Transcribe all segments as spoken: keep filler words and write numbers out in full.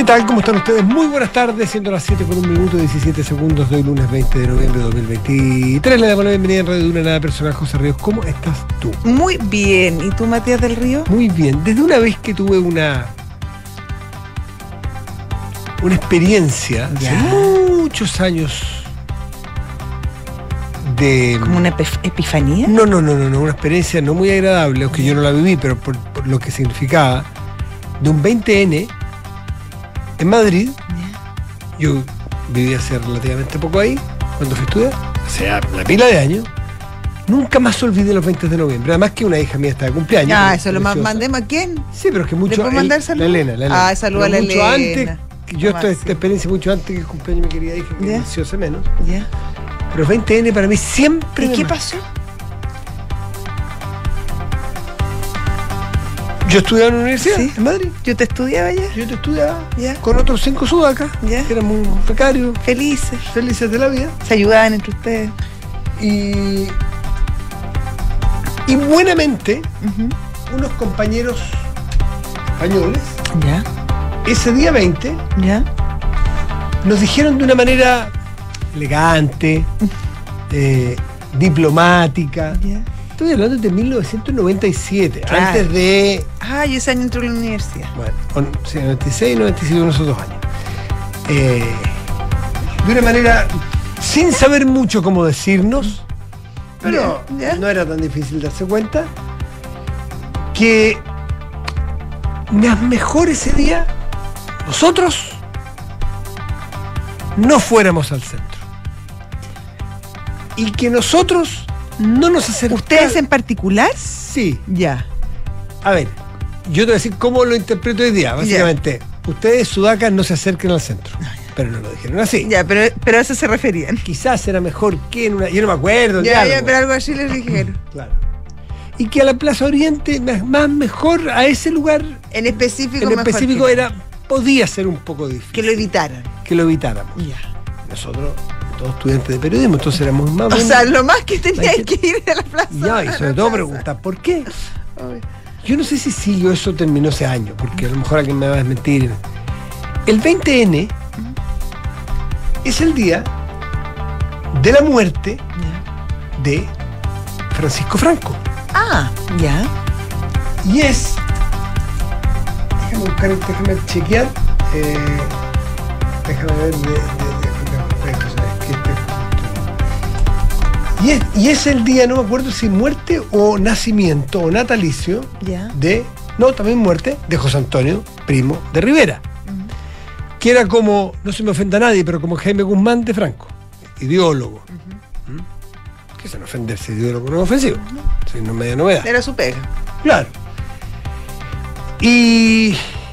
tal? ¿Cómo están ustedes? Muy buenas tardes, siendo las siete con un minuto y diecisiete segundos de hoy, lunes veinte de noviembre de dos mil veintitrés. Le damos la bienvenida en Radio Duna, nada personal, José Ríos. ¿Cómo estás tú? Muy bien. ¿Y tú, Matías del Río? Muy bien. Desde una vez que tuve una una experiencia Ya. hace muchos años de... ¿Como una epif- epifanía? No, no, no, no, no, una experiencia no muy agradable, aunque yo no la viví, pero por, por lo que significaba, de un veinte ene en Madrid. Ya. Yo viví hace relativamente poco ahí, cuando fui a estudiar, o sea, una pila de años. Nunca más olvidé los veinte de noviembre. Además que una hija mía está de cumpleaños. Ah, que eso es lo ma- preciosa. mandemos a quién. Sí, pero es que mucho... ¿Le puedo el- mandar saludos? La Elena, la Elena. Ah, saludos a Pero la mucho Elena. antes, que yo Lo esta, esta máximo. experiencia mucho antes que el cumpleaños de mi querida hija, que Ya. nació hace menos. Ya. Pero los veinte ene para mí siempre... ¿Y me qué marcan. pasó? Yo estudiaba en la universidad, Sí. en Madrid. Yo te estudiaba ya. Yo te estudiaba Ya. con otros cinco sudacas, Ya. que éramos becarios, Felices. felices de la vida. Se ayudaban entre ustedes. Y... Y buenamente, Ujú. unos compañeros españoles, Ya. ese día veinte, Ya. nos dijeron de una manera elegante, eh, diplomática. Ya. Estoy hablando de mil novecientos noventa y siete, Claro. antes de... Ah, yo ese año entré a la universidad. Bueno, con- sí, noventa y seis, noventa y siete, unos otros años. Eh, de una manera, sin saber mucho cómo decirnos, pero Ya, ya. no era tan difícil darse cuenta, que más mejor ese día nosotros no fuéramos al centro. Y que nosotros no nos acercáramos. ¿Ustedes en particular? Sí. Ya. A ver, yo te voy a decir cómo lo interpreto hoy día. Básicamente, ustedes, sudacas, no se acerquen al centro. Pero no lo dijeron así. Ya, pero, pero a eso se referían. Quizás era mejor que en una... Yo no me acuerdo. Ya, ya, ya, pero algo así les dijeron. Claro. Y que a la Plaza Oriente, más, más mejor, a ese lugar En específico, en mejor específico que- era... Podía ser un poco difícil. Que lo evitaran. Que lo evitáramos. Ya. Nosotros, todos estudiantes de periodismo, entonces éramos más... O bien- sea, lo más que tenía Hay que ir a la plaza. Ya, y a sobre la todo plaza. preguntar, ¿por qué? Ay. Yo no sé si sí, yo eso terminó ese año, porque a lo mejor alguien me va a desmentir. El veinte ene es el día de la muerte Ya. de Francisco Franco. Ah, ya. Y es... Déjame buscar, déjame chequear. eh, déjame ver de... de, de- de- de- ¿sabes qué? Y es, y es el día, no me acuerdo si muerte o nacimiento o natalicio Ya. de, no, también muerte, de José Antonio Primo de Rivera, que era como, no se me ofenda a nadie, pero como Jaime Guzmán de Franco, ideólogo. ¿Mm? Que se no ofenderse, ideólogo no es ofensivo, si no es media novedad. Era su pega. Claro. Y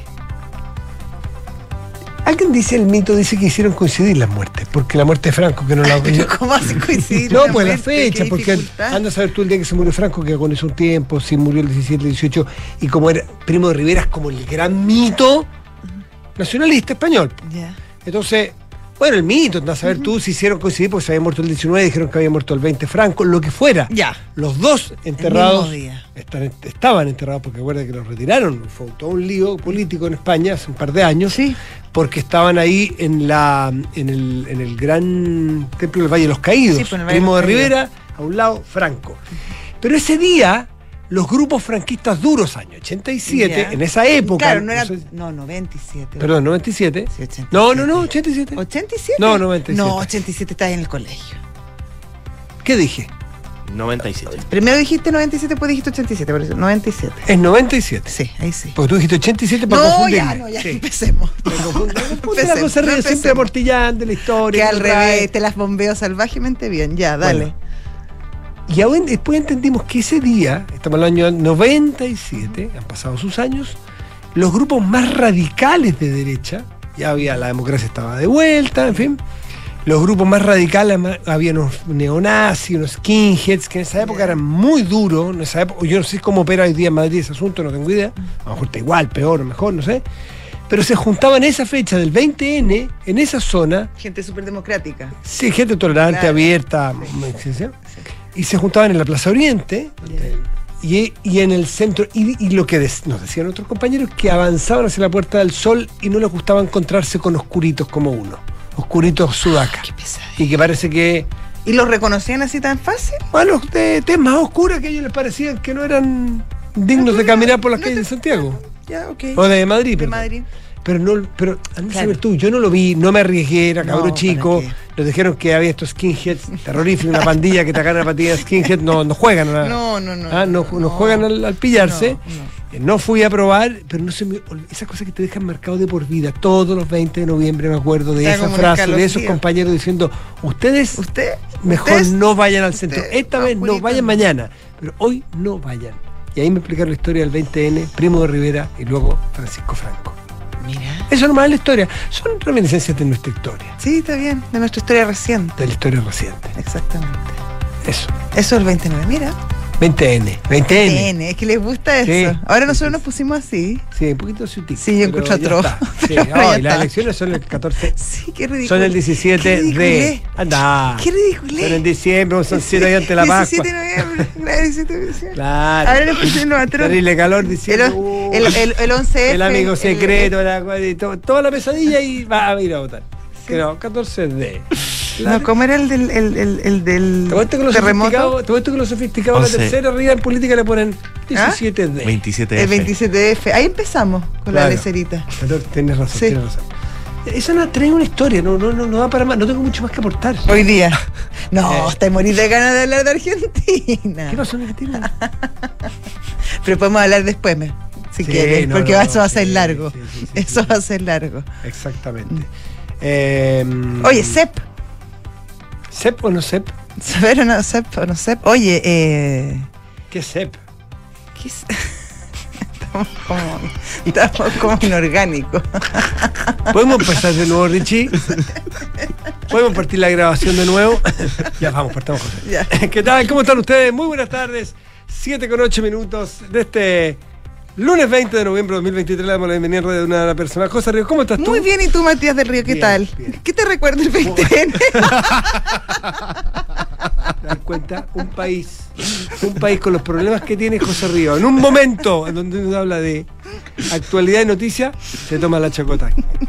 alguien dice, el mito dice que hicieron coincidir las muertes, porque la muerte de Franco, que no la... Pero ¿cómo hace coincidir? No, una pues la muerte? fecha, Qué porque dificultad. anda a saber tú el día que se murió Franco, que agonizó un tiempo, si murió el diecisiete, el dieciocho, y como era Primo de Rivera, es como el gran mito nacionalista español. Ya. Entonces, bueno, el mito, anda a saber tú si hicieron coincidir, porque se había muerto el diecinueve, dijeron que había muerto el veinte Franco, lo que fuera. Ya. Los dos enterrados mismo día. están- estaban enterrados, porque acuerda que los retiraron, fue todo un lío político en España hace un par de años, Sí. porque estaban ahí en la en el, en el gran templo del Valle de los Caídos, Sí, pues, en el Valle Primo de de los Caídos. Rivera, a un lado Franco. Pero ese día, los grupos franquistas duros, año ochenta y siete, Ya. en esa época... Claro, no era. sé- No, noventa y siete. perdón, noventa y siete. Sí, ochenta y No, no, siete. no, ochenta y siete. ¿ochenta y siete? No, noventa y siete. No, ochenta y siete estás en el colegio. ¿Qué dije? noventa y siete. Primero dijiste noventa y siete, después dijiste ochenta y siete, por eso. noventa y siete. Es noventa y siete. Sí, ahí sí. Porque tú dijiste ochenta y siete para No, confundirme. ya, no, ya Sí. empecemos. Me confundí. Puta, la Empecemos, cosa no ríe siempre empecemos. amortillando la Que historia. al que trae. revés, te las bombeo salvajemente bien. Ya, dale. Bueno. Y aún después entendimos que ese día, estamos en el año noventa y siete, han pasado sus años, los grupos más radicales de derecha, ya había, la democracia estaba de vuelta, en fin, los grupos más radicales, ma- había unos neonazis, unos skinheads, que en esa época Ya. eran muy duros, en esa época, yo no sé cómo opera hoy día en Madrid ese asunto, no tengo idea, a lo mejor está igual, peor, mejor, no sé, pero se juntaban esa fecha del veinte ene, en esa zona, Gente súper democrática. sí, gente tolerante, Claro. abierta, Sí. ¿sí? ¿sí? Y se juntaban en la Plaza Oriente, Ya. y, y en el centro, y, y lo que des- nos decían otros compañeros, que avanzaban hacia la Puerta del Sol y no les gustaba encontrarse con oscuritos como uno, oscuritos sudacas. Qué pesadilla. Y que parece que, ¿Y los reconocían así tan fácil? bueno, de tez más oscuras que a ellos les parecían que no eran dignos de caminar por las No calles te- de Santiago. Ya, ok. O de Madrid, De perdón. Madrid. Pero no, pero andá a Claro. saber tú, yo no lo vi, no me arriesgué, era No, cabro ¿para chico, qué? nos dijeron que había estos skinheads terroríficos, una pandilla que te agarra la patilla de skinhead, no, no juegan a, No, no, no. ah, no, no juegan al, al pillarse. No, no. Eh, No fui a probar, pero no se me ol- esas cosas que te dejan marcado de por vida. Todos los veinte de noviembre me acuerdo de Está esa como un frase, de esos escalofrío. compañeros diciendo, ustedes ¿Usted? mejor ¿Usted? no vayan al centro. usted, Esta vez no oscurito, vayan no. mañana, pero hoy no vayan. Y ahí me explicaron la historia del veinte ene, Primo de Rivera y luego Francisco Franco. Mira. Eso nomás es la historia. Son reminiscencias de nuestra historia, Sí, está bien. De nuestra historia reciente. de la historia reciente. Exactamente. Eso. Eso es el veintinueve. Mira. veinte ene. veinte ene. N, es que les gusta eso. Sí. Ahora nosotros nos pusimos así. Sí, un poquito sutil. Sí, yo pero encuentro ya atroz. está. Sí, Pero ay, ya las está. elecciones son el catorce. Sí, qué ridículo. Son el diecisiete Qué de. ridiculez. Anda. Qué ridículo. Son en diciembre, son siete días antes de la Pascua. diecisiete de noviembre. Claro, diecisiete de diciembre. Claro. Ahora le pusieron atroz. Terrible calor El, diciendo. o- el, el, el once efe. el amigo el- secreto, la- y to- toda la pesadilla y va a ir a votar. Pero catorce de. No, ¿cómo era el del, el, el, el del Te cuento que los terremoto? sofisticados, te cuento que los sofisticados la once. tercera arriba en política le ponen diecisiete de. veintisiete El F. veintisiete de efe. Ahí empezamos con la Claro. lecerita. Pero tienes razón, Sí. tienes razón. Eso no trae una historia, no, no, no, no da para más, no tengo mucho más que aportar. Hoy día. No, Eh. hasta morir de ganas de hablar de Argentina. ¿Qué pasó en Argentina? Pero podemos hablar después, me, si Sí, quieres, no, porque no, eso va a ser sí, largo. sí, sí, sí, eso sí. va a ser largo. Exactamente. Eh, Oye, Sep. ¿Sep o no Sep? ¿Saber o no Sep o no Sep? Oye, eh. ¿Qué es Sep? ¿Qué es? Estamos como, estamos como inorgánicos. ¿Podemos empezar de nuevo, Richie? ¿Podemos partir la grabación de nuevo? Ya, vamos, partamos con eso. Ya. ¿Qué tal? ¿Cómo están ustedes? Muy buenas tardes. siete con ocho minutos de este lunes veinte de noviembre de dos mil veintitrés. Le damos la bienvenida en Radio de una persona. José Ríos, ¿cómo estás tú? Muy bien, ¿y tú, Matías del Río? ¿Qué Bien, tal? bien. ¿Qué te recuerda el veinte ene? ¿Te das cuenta? Un país, un país con los problemas que tiene José Ríos. En un momento en donde uno habla de actualidad y noticias, se toma la chacota.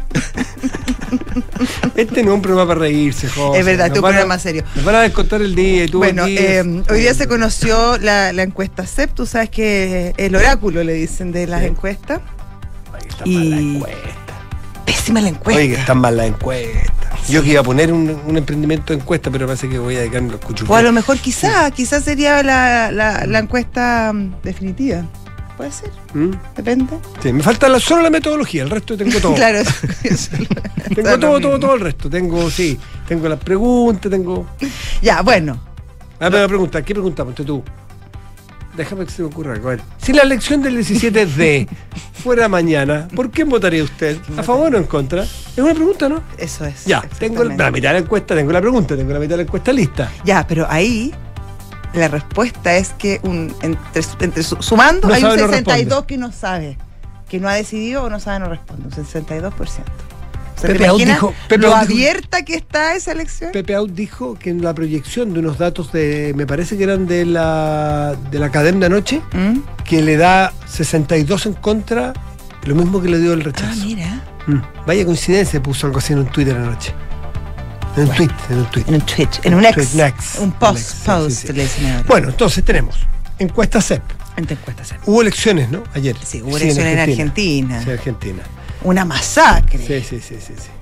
Este no es un programa para reírse, José. Es verdad, Nos este es un van a- programa serio. Nos van a descontar el día y tú Bueno, aquí- eh, hoy día se conoció la, la encuesta Sep. Tú sabes que el oráculo, le dicen, de las Sí. encuestas. Ay, está y- mal la encuesta. Pésima la encuesta. Oye, que están mal las encuestas. Yo que iba a poner un, un emprendimiento de encuesta, pero parece que voy a dedicarme a los cuchufos. O a lo mejor quizá, quizás sería la, la, la encuesta mm, definitiva. Puede ser, ¿Mm? depende. Sí, me falta la- solo la metodología, el resto tengo todo. Claro, eso- eso- Tengo está lo todo, todo, mismo. todo el resto. Tengo, sí, tengo las preguntas, tengo. Ya, bueno. Ah, pero pregunta, ¿qué pregunta? Ponte tú. Déjame que se me ocurra algo. A ver, si la elección del diecisiete de fuera mañana, ¿por quién votaría usted? ¿A favor o en contra? Es una pregunta, ¿no? Eso es. Ya, tengo la, exactamente. la mitad de la encuesta, tengo la pregunta, tengo la mitad de la encuesta lista. Ya, pero ahí la respuesta es que un, entre, entre su- sumando No hay un sabe, no sesenta y dos responde. que no sabe, que no ha decidido o no sabe, no responde. Un sesenta y dos por ciento. O sea, ¿te Pepe Out imaginas dijo- Pepe lo Out dijo- abierta que está esa elección? Pepe Out dijo que en la proyección de unos datos de, me parece que eran de la, de la cadena de anoche, ¿Mm? que le da sesenta y dos en contra, lo mismo que le dio el Ah, rechazo. mira. Mm, Vaya coincidencia, puso algo así en un Twitter anoche. En un tweet, en un tweet. En un tweet, en un Un ex, tweet, next. un post, Un ex, sí, post, sí, sí. le dicen ahora. Bueno, entonces tenemos encuesta C E P. En tu encuesta, Sep. Hubo elecciones, ¿no? Ayer. Sí, hubo elecciones en Argentina. Sí, Argentina. Una masacre. Sí, sí, sí, sí. sí.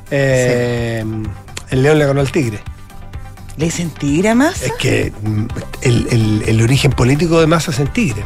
Eh, El León le ganó al Tigre. ¿Le dicen tigre Massa? Es que mm, el, el- el origen político de Massa es en Tigre,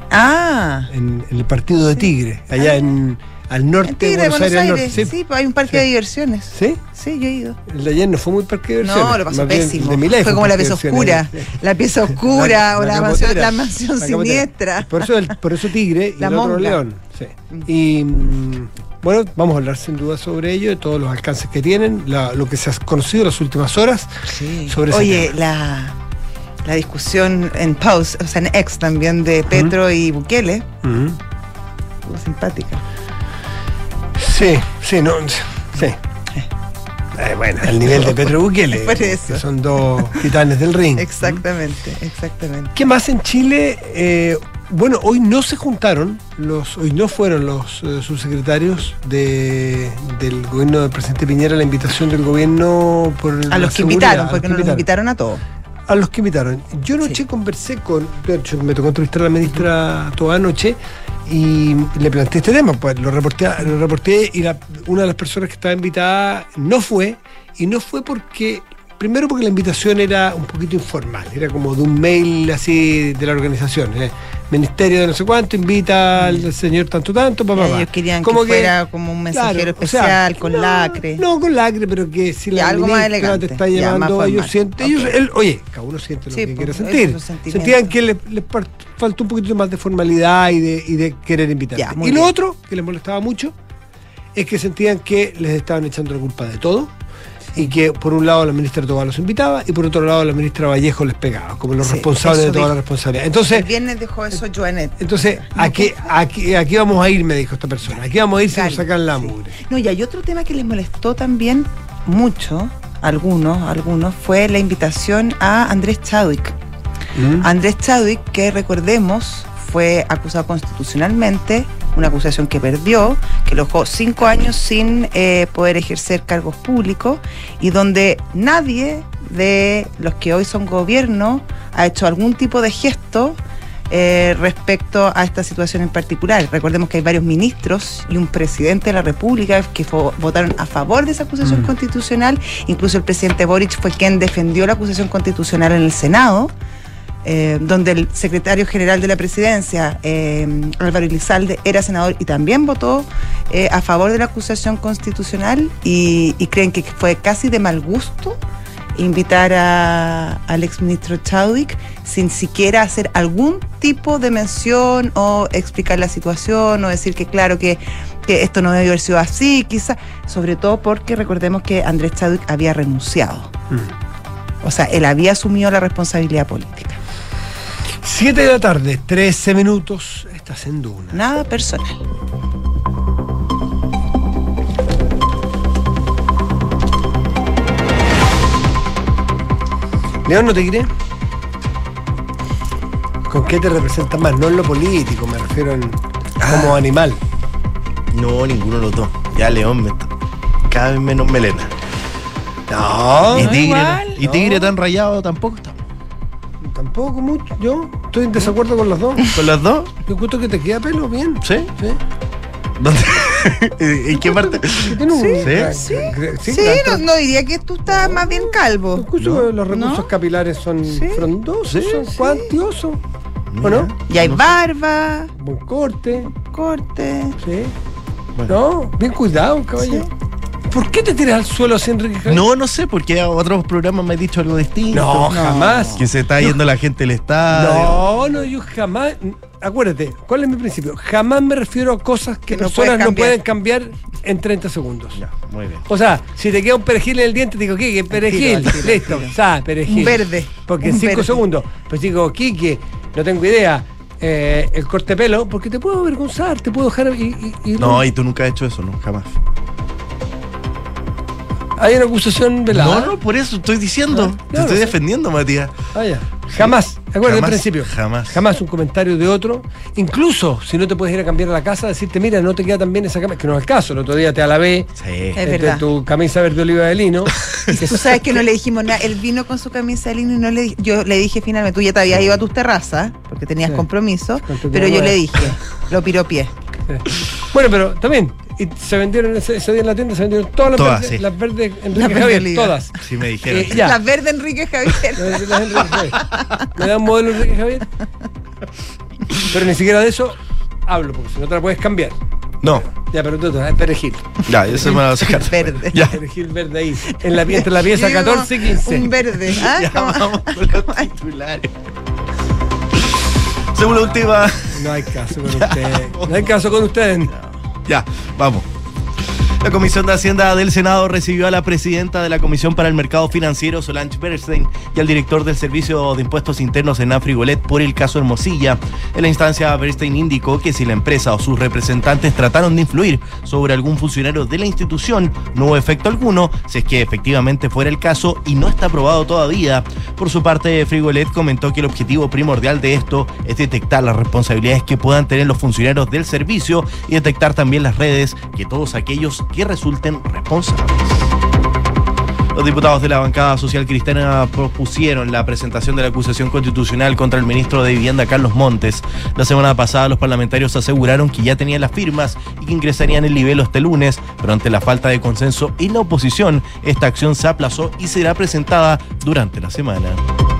Ah, en, en el partido de Tigre, allá en, al norte en Tigre, de Buenos Aires. al norte. sí, Sí. pues hay un parque Sí. de diversiones. ¿Sí? Sí, yo he ido. El de ayer no fue muy parque de diversiones. No, lo pasó más bien pésimo. el de Milei Fue un como la parque de pieza oscura. diversiones. La pieza oscura o la mansión, capotera, la mansión la capotera. siniestra. Por eso, el, por eso Tigre y La el otro monga. León. Sí. Y mm, bueno, vamos a hablar sin duda sobre ello, de todos los alcances que tienen, la- lo que se ha conocido en las últimas horas sobre ese Oye, tema. la, la discusión en Pause, o sea, en X también de Petro y Bukele, Ujú. estuvo simpática. Sí, sí, no, sí. Eh, bueno, al nivel de Petro Bukele, Por eso. que son dos titanes del ring. Exactamente, exactamente. ¿Qué más en Chile? Eh, bueno, hoy no se juntaron, los, hoy no fueron los eh, subsecretarios de, del gobierno del presidente Piñera a la invitación del gobierno por A la los que seguridad, invitaron, a los porque que no los invitaron a todos. A los que invitaron. Yo anoche Sí. conversé con, de hecho me tocó entrevistar a la ministra toda anoche y le planteé este tema, pues lo reporté, lo reporté y la, una de las personas que estaba invitada no fue, y no fue porque, primero porque la invitación era un poquito informal, era como de un mail así de la organización, eh, ministerio de no sé cuánto invita al señor tanto tanto, papá. Ellos querían como que fuera como un mensajero claro, especial, o sea, con no, lacre. No, con lacre, pero que si la Ya, algo más ministra elegante, te está ya, llamando, más ellos formal. sienten, ellos, Ok. él, oye, cada uno siente lo Sí, que pues, quiere esos sentir. son sentimientos. Sentían que les, les par- faltó un poquito más de formalidad y de, y de querer invitar. Ya, Y muy lo bien. otro, que les molestaba mucho, es que sentían que les estaban echando la culpa de todo. Y que por un lado la ministra Tobar los invitaba y por otro lado la ministra Vallejo les pegaba, como los Sí, responsables eso de toda dijo. la responsabilidad. El Entonces, viernes dejó eso Joanet. entonces aquí, aquí, aquí vamos a ir, me dijo esta persona. Aquí vamos a ir si nos Cali, sacan la sí. mugre. No, y hay otro tema que les molestó también mucho, algunos, algunos, fue la invitación a Andrés Chadwick. ¿Mm? Andrés Chadwick, que recordemos, fue acusado constitucionalmente, una acusación que perdió, que lo dejó cinco años sin eh, poder ejercer cargos públicos y donde nadie de los que hoy son gobierno ha hecho algún tipo de gesto eh, respecto a esta situación en particular. Recordemos que hay varios ministros y un presidente de la República que fo- votaron a favor de esa acusación Mm. constitucional. Incluso el presidente Boric fue quien defendió la acusación constitucional en el Senado. Eh, donde el secretario general de la presidencia, eh, Álvaro Elizalde, era senador y también votó eh, a favor de la acusación constitucional y, y creen que fue casi de mal gusto invitar a, al exministro Chadwick sin siquiera hacer algún tipo de mención o explicar la situación o decir que claro que, que esto no debe haber sido así, quizás, sobre todo porque recordemos que Andrés Chadwick había renunciado. Mm. O sea, él había asumido la responsabilidad política. siete de la tarde, trece minutos, estás en Duna. Nada personal. León, ¿no te quiere? ¿Con qué te representas más? No en lo político, me refiero en como Ah. animal. No, ninguno de los dos. Ya León me está- cada vez menos melena. No, y no tigre, igual. y No. tigre tan rayado tampoco está. tampoco mucho. Yo estoy en desacuerdo con los dos. ¿Con las dos? Yo encuentro que te queda pelo bien. ¿Sí? ¿Sí? ¿Dónde? ¿En qué parte? Que tiene un- Sí, gra- sí. gra- Sí, gra- no, no diría que tú estás más bien calvo. Escucho ¿No? que los recursos ¿No? capilares son Sí. frondosos, Sí, son sí. cuantiosos. Mira, Bueno, Y hay no sé. barba, buen corte, corte. ¿sí? Bueno. No, bien cuidado, caballero. ¿Por qué te tiras al suelo así, Enrique Javier? No, no sé, porque a otros programas me he dicho algo distinto. No, No. jamás. Que se está yendo la gente del estadio. No, no, yo jamás. Acuérdate, ¿cuál es mi principio? Jamás me refiero a cosas que, Que no personas puedes no cambiar. pueden cambiar en treinta segundos. Ya, muy bien. O sea, si te queda un perejil en el diente, te digo, ¿qué? ¿Qué perejil? Al tiro, al tiro, Listo, al tiro. sa, perejil. Un verde. Porque en un cinco verde. segundos. Pues digo, Quique, no tengo idea. eh, el corte de pelo, porque te puedo avergonzar, te puedo dejar. Y, y- y- No, y tú nunca has hecho eso, no, jamás. Hay una acusación velada. No, no, por eso estoy diciendo. Ah, Te claro, estoy sí. defendiendo, Matías. Ah, ya. Jamás, acuérdate del Jamás, principio. jamás. Jamás un comentario de otro. Incluso si no te puedes ir a cambiar a la casa, decirte, mira, no te queda tan bien esa camisa, que no es el caso. El otro día te alabé Sí. Es entre verdad. tu camisa verde oliva de lino. Tú sabes que no le dijimos nada. Él vino con su camisa de lino y no le di- yo le dije finalmente, tú ya te habías ido a tus terrazas porque tenías Sí. compromiso, Con tu pero yo nueva. le dije, lo piropié. Bueno, pero también. Y se vendieron ese, ese día en la tienda, se vendieron todas las Todas, verdes, sí. las verdes Enrique Las verdes Javier, oliva. todas. Sí, me dijeron. Eh, ya. Las verdes Enrique Javier. Las- las Enrique Javier. ¿Me da un modelo Enrique Javier? Pero ni siquiera de eso hablo, porque si no te la puedes cambiar. No, Ya, pero tú, tú, es perejil. ya, eso me lo va a sacar. Verde. Ya, Perejil verde ahí. En la, entre la pieza Yo digo, catorce y quince. Un verde. ¿Ah? ya ¿Cómo? vamos con los titulares. Según la última. No hay caso con ustedes. No hay caso con ustedes. Ya, vamos. La Comisión de Hacienda del Senado recibió a la presidenta de la Comisión para el Mercado Financiero, Solange Bernstein, y al director del Servicio de Impuestos Internos, Hernán Frigolet, por el caso Hermosilla. En la instancia, Bernstein indicó que si la empresa o sus representantes trataron de influir sobre algún funcionario de la institución, no hubo efecto alguno, si es que efectivamente fuera el caso, y no está probado todavía. Por su parte, Frigolet comentó que el objetivo primordial de esto es detectar las responsabilidades que puedan tener los funcionarios del servicio y detectar también las redes que todos aquellos que resulten responsables. Los diputados de la bancada social cristiana propusieron la presentación de la acusación constitucional contra el ministro de Vivienda, Carlos Montes. La semana pasada los parlamentarios aseguraron que ya tenían las firmas y que ingresarían el libelo este lunes, pero ante la falta de consenso y la oposición, esta acción se aplazó y será presentada durante la semana.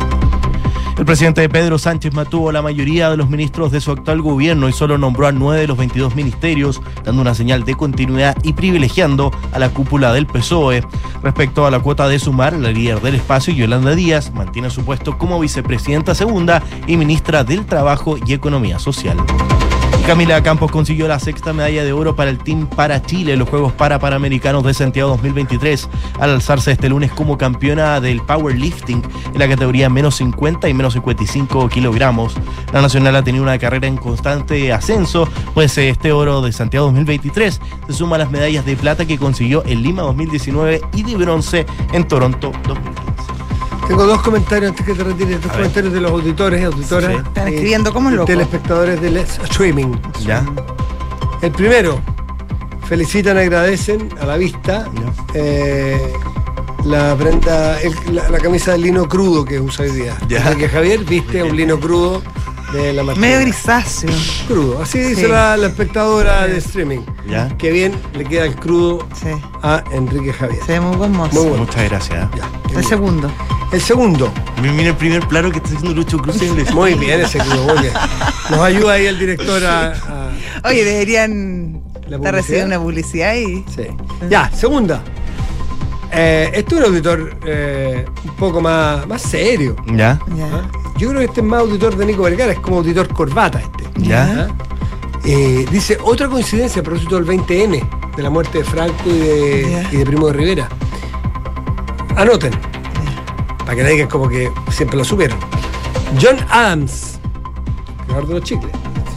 El presidente Pedro Sánchez mantuvo la mayoría de los ministros de su actual gobierno y solo nombró a nueve de los veintidós ministerios, dando una señal de continuidad y privilegiando a la cúpula del P S O E. Respecto a la cuota de Sumar, la líder del espacio, Yolanda Díaz, mantiene su puesto como vicepresidenta segunda y ministra del Trabajo y Economía Social. Camila Campos consiguió la sexta medalla de oro para el Team para Chile en los Juegos Parapanamericanos de Santiago dos mil veintitrés, al alzarse este lunes como campeona del powerlifting en la categoría menos cincuenta y menos cincuenta y cinco kilogramos. La nacional ha tenido una carrera en constante ascenso, pues este oro de Santiago dos mil veintitrés se suma a las medallas de plata que consiguió en Lima dos mil diecinueve y de bronce en Toronto dos mil quince. Tengo dos comentarios antes que te retires, dos comentarios de los auditores y auditoras. Sí, están escribiendo como locos. Telespectadores del streaming. ¿Ya? El primero, felicitan, agradecen a la vista eh, la prenda, el, la, la camisa de lino crudo que usa hoy día. Ya. Que Javier viste un lino crudo de la Martina. Medio grisáceo. Crudo, así dice Sí. la, la espectadora Sí. de streaming. ¿Ya? Qué bien le queda el crudo Sí. a Enrique Javier. Se ve muy buen mozo. Muy bueno. Muchas gracias. Ya, El segundo. el segundo. Mira el primer plano que está haciendo Lucho Cruz en el... Muy bien ese crudo, muy bien. Nos ayuda ahí el director a... a- Oye, deberían ¿La estar publicidad? recibiendo una publicidad y. Sí. Ya, segunda. Eh, este es un auditor eh, un poco más, más serio. ¿Ya? Ya. ¿Ah? Yo creo que este es más auditor de Nico Vergara, es como auditor corbata este. ¿Ya? ¿Ah? Eh, dice, otra coincidencia a propósito del veinte ene, de la muerte de Franco y de, Ya. y de Primo de Rivera. Anoten, para que no digan como que siempre lo supieron. John Adams, creador de los chicles.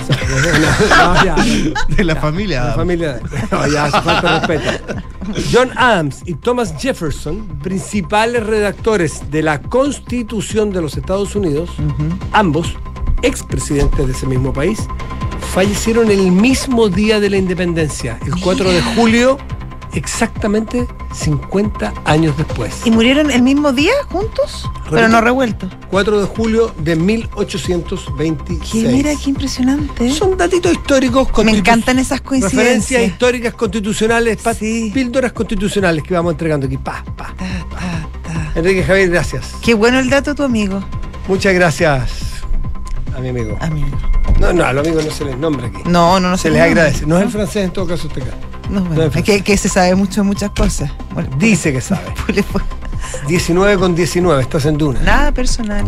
No, no, ya, De la ya, familia. La familia. No, ya hace falta respeto. John Adams y Thomas Jefferson, principales redactores de la Constitución de los Estados Unidos, ambos expresidentes de ese mismo país, fallecieron el mismo día de la independencia, el cuatro de julio, exactamente cincuenta años después. ¿Y murieron el mismo día juntos? Pero no revueltos. cuatro de julio de mil ochocientos veintiséis. Que mira, qué impresionante. Son datitos históricos. Me constitu- encantan esas Referencias coincidencias. históricas constitucionales, pa- Sí. píldoras constitucionales que vamos entregando aquí. Pa, pa. Ta, ta, ta. Enrique Javier, gracias. Qué bueno el dato, tu amigo. Muchas gracias a mi amigo. Amigo. No, no, a los amigos no se les nombra aquí. No, no, no Se sé les cómo. agradece. No es el francés en todo caso este caso. No, bueno, No es es que, que se sabe mucho de muchas cosas. Bueno, Dice que sabe. pues, pues, diecinueve con diecinueve, estás en Duna. nada personal.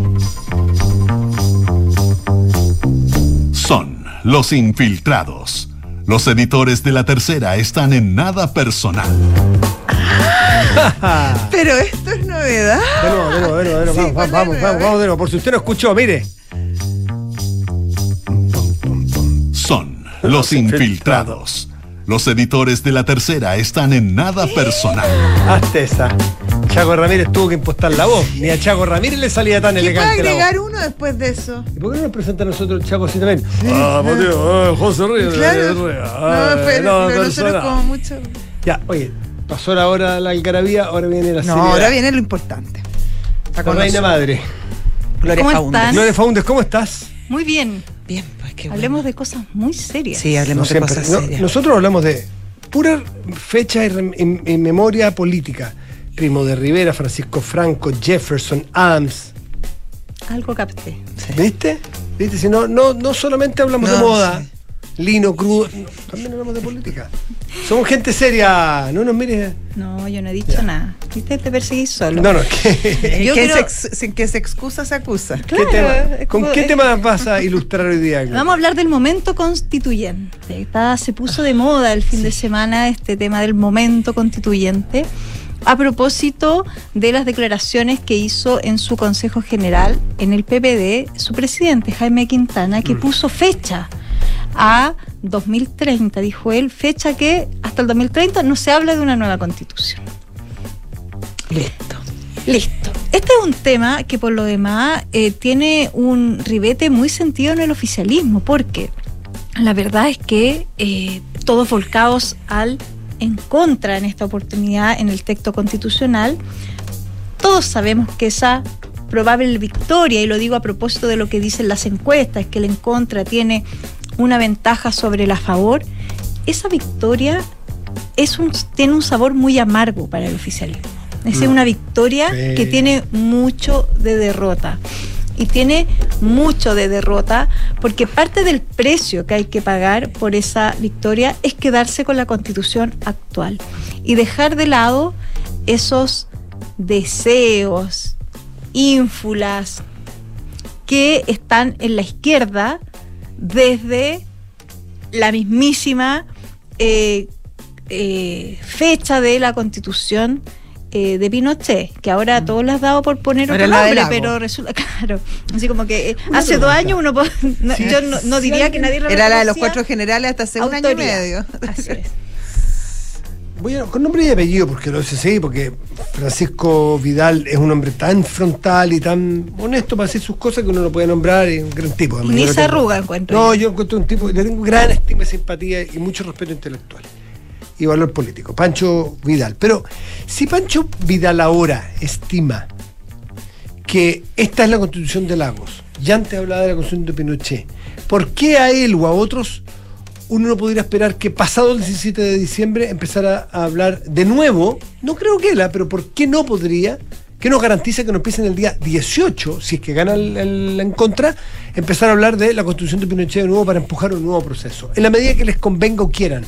Son los infiltrados. Los editores de La Tercera están en Nada Personal. Pero esto es novedad. De nuevo, de nuevo, de nuevo, de nuevo. Sí, Vamos, ponle vamos, vamos, nuevo, vamos, vamos de nuevo. Por si usted no escuchó, mire. Son los infiltrados. Los editores de La Tercera están en Nada Personal. Hazte esa. Chaco Ramírez tuvo que impostar la voz. Ni a Chaco Ramírez le salía tan ¿Qué puede elegante la voz. agregar uno después de eso? ¿Y por qué no nos presenta a nosotros el Chaco así también? Ah, Mateo, ah, José Ríos. Claro. eh, No, ah, pero, no, pero nosotros persona. como mucho. Ya, oye, pasó la hora de la algarabía, ahora viene la No, seriedad. ahora viene lo importante. Está La con reina nosotros. madre. Gloria ¿Cómo Faúndez. están? Gloria Faúndez, ¿cómo estás? Muy bien. Bien, pues qué bueno. Hablemos de cosas muy serias. Sí, hablemos No de siempre. cosas No, serias. nosotros hablamos de pura fecha y, rem- y- y memoria política. Primo de Rivera, Francisco Franco, Jefferson, Adams. Algo capté. Sí. ¿Viste? ¿Viste? Si no, no, no solamente hablamos No, de moda, sí. lino crudo. No, también hablamos de política. Somos gente seria, no nos mires. No, yo no he dicho Ya. nada. Viste, te perseguís solo. No, no, ¿qué, Quien Yo quiero- se ex- sin que se excusa, se acusa. ¿qué Claro, tema? es ¿Con como- qué es- tema vas a ilustrar hoy día? Vamos a hablar del momento constituyente. Está- se puso de moda el fin de semana este tema del momento constituyente, a propósito de las declaraciones que hizo en su Consejo General en el P P D su presidente, Jaime Quintana, que Mm. puso fecha a dos mil treinta, dijo él, fecha que hasta el dos mil treinta no se habla de una nueva constitución. Listo. Listo. Este es un tema que por lo demás eh, tiene un ribete muy sentido en el oficialismo, porque la verdad es que eh, todos volcados al en contra en esta oportunidad en el texto constitucional, todos sabemos que esa probable victoria, y lo digo a propósito de lo que dicen las encuestas, que el en contra tiene una ventaja sobre el a favor, esa victoria es un, tiene un sabor muy amargo para el oficialismo. Es Mm. una victoria Sí. que tiene mucho de derrota. Y tiene mucho de derrota porque parte del precio que hay que pagar por esa victoria es quedarse con la constitución actual y dejar de lado esos deseos, ínfulas que están en la izquierda desde la mismísima eh, eh, fecha de la constitución eh, de Pinochet, que ahora a todos les ha dado por poner Ahora otro la del nombre, Lago. pero resulta, claro, así como que eh, Una hace dos pregunta. años uno, po- no, Sí. yo no, no Si diría alguien- que nadie lo Era la de los reconocía. cuatro generales hasta hace un año y Autoría. medio. Así es. Voy a, con nombre y apellido, porque lo sé seguir, porque Francisco Vidal es un hombre tan frontal y tan honesto para hacer sus cosas que uno lo puede nombrar, y un gran tipo. además, Ni yo lo se tengo. arruga, encuentro No, yo. yo encuentro un tipo, le tengo gran estima y simpatía y mucho respeto intelectual y valor político. Pancho Vidal. Pero si Pancho Vidal ahora estima que esta es la constitución de Lagos, ya antes hablaba de la constitución de Pinochet, ¿por qué a él o a otros uno no podría esperar que pasado el diecisiete de diciembre empezara a hablar de nuevo? No creo que él, ¿ah? Pero ¿por qué no podría? ¿Qué nos garantiza que no empiecen el día dieciocho, si es que gana el, el en contra, empezar a hablar de la constitución de Pinochet de nuevo para empujar un nuevo proceso? En la medida que les convenga o quieran.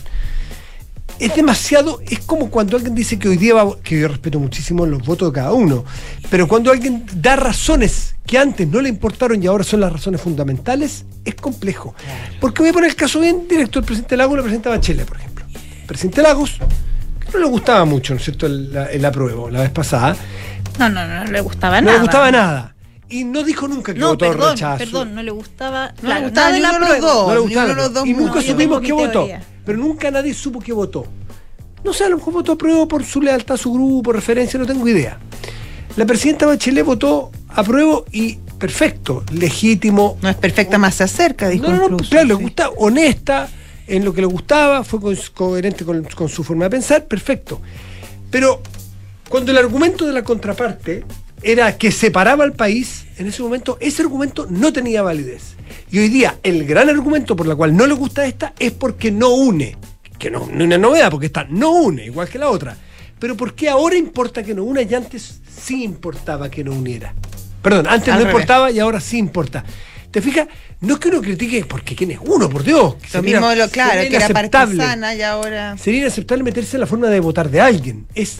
Es demasiado, es como cuando alguien dice que hoy día va, que yo respeto muchísimo los votos de cada uno, pero cuando alguien da razones que antes no le importaron y ahora son las razones fundamentales, es complejo. Porque voy a poner el caso bien directo del presidente Lagos y la presidenta Bachelet, por ejemplo. El presidente Lagos, que no le gustaba mucho, ¿no es cierto?, el, el apruebo la vez pasada, No, no, no, no le gustaba no nada. le gustaba nada. Y no dijo nunca que No, votó perdón, rechazo. perdón, no le gustaba, No claro, le gustaba nada ni del uno de los apruebo. dos. No le ni gustaba. uno de los dos Y nunca mundos. yo supimos tengo qué mi votó. teoría. Pero nunca nadie supo qué votó. No sé, a lo mejor votó apruebo por su lealtad a su grupo, referencia, no tengo idea. La presidenta Bachelet votó apruebo y perfecto, legítimo. No es perfecta, más se acerca, dijo No, no, no, incluso, claro, le sí. gusta, honesta en lo que le gustaba, fue co- coherente con, con su forma de pensar, perfecto. Pero cuando el argumento de la contraparte era que separaba al país, en ese momento ese argumento no tenía validez. Y hoy día el gran argumento por el cual no le gusta esta es porque no une. Que no, no es una novedad, porque esta no une, igual que la otra. Pero ¿por qué ahora importa que no una y antes sí importaba que no uniera? Perdón, antes Al no revés. importaba y ahora sí importa. ¿Te fijas? No es que uno critique porque quién es uno, por Dios. Lo Sería- mismo, lo, claro, sería que era inaceptable. partisana y ahora. Sería inaceptable meterse en la forma de votar de alguien. Es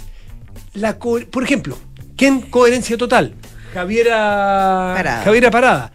la co- por ejemplo, ¿quién coherencia total? Javiera Parada. Javiera Parada.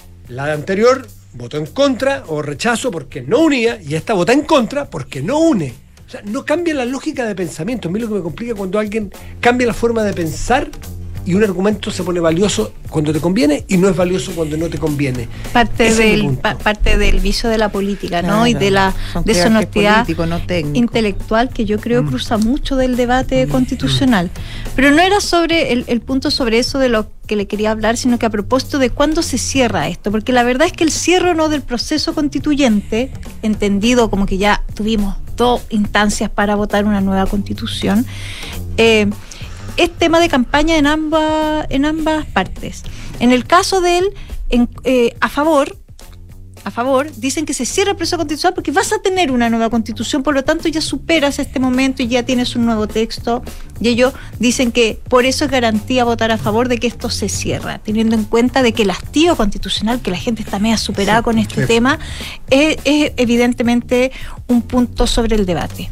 La anterior votó en contra o rechazo porque no unía y esta vota en contra porque no une. O sea, no cambia la lógica de pensamiento. A mí lo que me complica es cuando alguien cambia la forma de pensar y un argumento se pone valioso cuando te conviene y no es valioso cuando no te conviene. Parte Ese es mi del punto. pa- parte del vicio de la política, ¿no? Claro, Y de la son criajes deshonestidad políticos, no técnicos. intelectual que yo creo Mm. cruza mucho del debate constitucional. Pero no era sobre el, el punto sobre eso de lo que le quería hablar, sino que a propósito de cuándo se cierra esto, porque la verdad es que el cierre o no del proceso constituyente, entendido como que ya tuvimos dos instancias para votar una nueva constitución, eh, es tema de campaña en ambas, en ambas partes. En el caso de él, en- eh, a favor, a favor, dicen que se cierra el proceso constitucional porque vas a tener una nueva constitución, por lo tanto ya superas este momento y ya tienes un nuevo texto, y ellos dicen que por eso es garantía votar a favor de que esto se cierra, teniendo en cuenta de que el hastío constitucional, que la gente está media superada sí, con este sí. tema, es, es evidentemente un punto sobre el debate.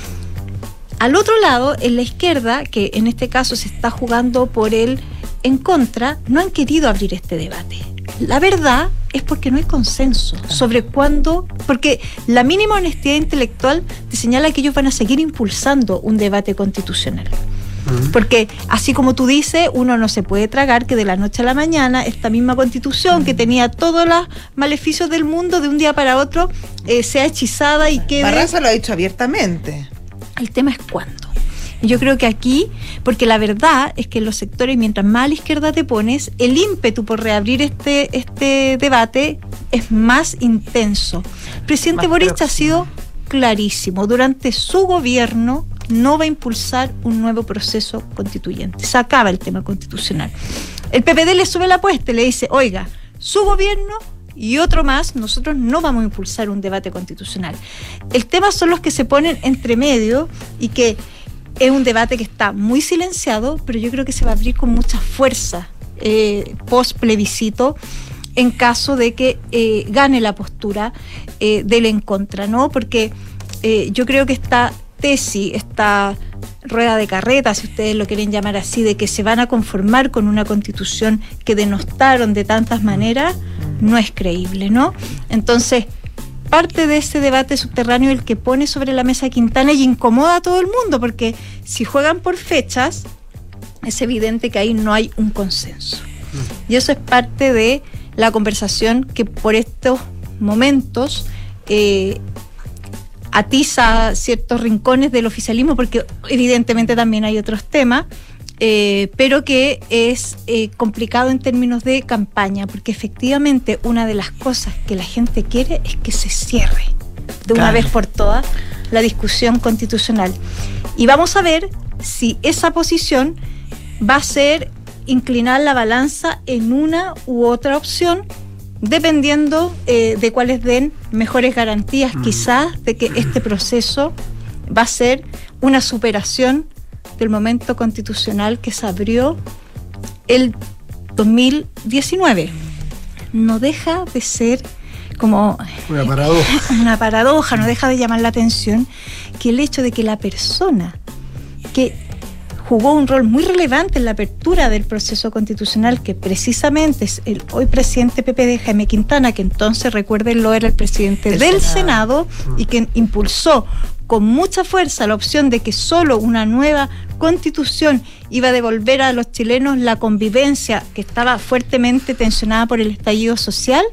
Al otro lado, en la izquierda, que en este caso se está jugando por el en contra, no han querido abrir este debate. La verdad es porque no hay consenso sobre cuándo, porque la mínima honestidad intelectual te señala que ellos van a seguir impulsando un debate constitucional. Uh-huh. Porque así como tú dices, uno no se puede tragar que de la noche a la mañana esta misma constitución uh-huh. que tenía todos los maleficios del mundo de un día para otro eh, sea hechizada y quede... Barraza lo ha dicho abiertamente. El tema es cuándo. Yo creo que aquí, porque la verdad es que en los sectores, mientras más a la izquierda te pones, el ímpetu por reabrir este, este debate es más intenso. El presidente más Boric próximo. ha sido clarísimo. Durante su gobierno no va a impulsar un nuevo proceso constituyente. Se acaba el tema constitucional. El P P D le sube la apuesta y le dice, oiga, su gobierno y otro más, nosotros no vamos a impulsar un debate constitucional. El tema son los que se ponen entre medio y que es un debate que está muy silenciado, pero yo creo que se va a abrir con mucha fuerza eh, post plebiscito en caso de que eh, gane la postura eh, del en contra, ¿no? Porque eh, yo creo que esta tesis, esta rueda de carreta, si ustedes lo quieren llamar así, de que se van a conformar con una constitución que denostaron de tantas maneras, no es creíble, ¿no? Entonces, parte de ese debate subterráneo el que pone sobre la mesa Quintana y incomoda a todo el mundo, porque si juegan por fechas, es evidente que ahí no hay un consenso. Y eso es parte de la conversación que por estos momentos eh, atiza ciertos rincones del oficialismo, porque evidentemente también hay otros temas, Eh, pero que es eh, complicado en términos de campaña, porque efectivamente una de las cosas que la gente quiere es que se cierre de una claro. vez por todas la discusión constitucional. Y vamos a ver si esa posición va a ser inclinar la balanza en una u otra opción, dependiendo eh, de cuáles den mejores garantías, mm. quizás, de que este proceso va a ser una superación del momento constitucional que se abrió el dos mil diecinueve. No deja de ser como una paradoja. Una paradoja, no deja de llamar la atención que el hecho de que la persona que jugó un rol muy relevante en la apertura del proceso constitucional, que precisamente es el hoy presidente P P D, Jaime Quintana, que entonces, recuérdenlo, era el presidente el del Senado, Senado y que impulsó con mucha fuerza la opción de que solo una nueva constitución iba a devolver a los chilenos la convivencia que estaba fuertemente tensionada por el estallido social,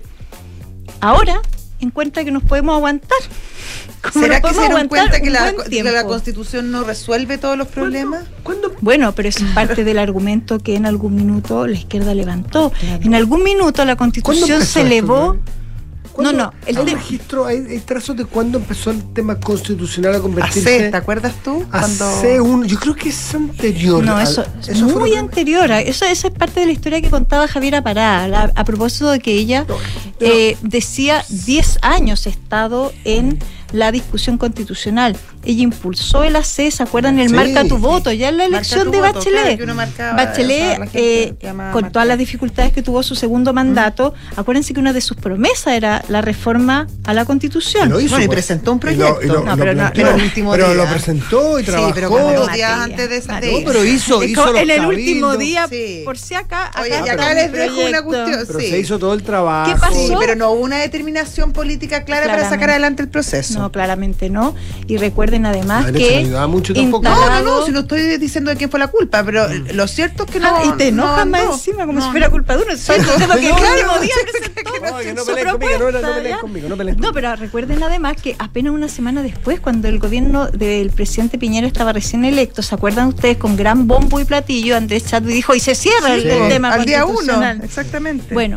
ahora encuentra que nos podemos aguantar. ¿Será que se dieron cuenta que la, que la Constitución no resuelve todos los problemas? ¿Cuándo? ¿Cuándo? Bueno, pero eso es parte del argumento que en algún minuto la izquierda levantó. Claro. En algún minuto la Constitución se elevó. No, no. El ¿Hay, registro, hay, hay trazos de cuándo empezó el tema constitucional a convertirse? Hace, ¿te acuerdas tú? Hace cuando... un, yo creo que es anterior. No, eso es muy anterior. Eso, eso es parte de la historia que contaba Javiera Parada, a, a propósito de que ella no, pero, eh, decía diez años he estado en la discusión constitucional. Ella impulsó el A C, ¿se acuerdan? El sí, marca tu sí. voto, ya en la elección de voto, Bachelet. Claro, marcaba, Bachelet, o sea, eh, con todas las dificultades que tuvo su segundo mandato, mm. acuérdense que una de sus promesas era la reforma a la Constitución. Lo hizo, bueno, y presentó un proyecto. Y lo, y lo, no, lo pero, planteó, no, el último pero día. lo presentó y trabajó. Sí, pero como dos días antes de esa. No, pero hizo, hizo los en el cabildos. último día, sí. por si acá. acá Oye, y acá les dejo una cuestión. Pero sí. se hizo todo el trabajo. ¿Qué pasó? Sí, pero no hubo una determinación política clara claramente. Para sacar adelante el proceso. No, claramente no. Y recuerden además no, que no mucho tampoco. No, no, no, si no estoy diciendo de quién fue la culpa, pero mm. lo cierto es que no. Ah, y te enojas no, más no, encima como no, si fuera culpa de uno. Sí, no, lo que el claro, último día no, presentó no, que no su peleen conmigo, no, no peleen conmigo, no peleen conmigo. No, pero recuerden además que apenas una semana después, cuando el gobierno del presidente Piñera estaba recién electo, ¿se acuerdan ustedes? Con gran bombo y platillo, Andrés Chadwick dijo, y se cierra sí, el, el tema al día uno, constitucional. Exactamente. Bueno,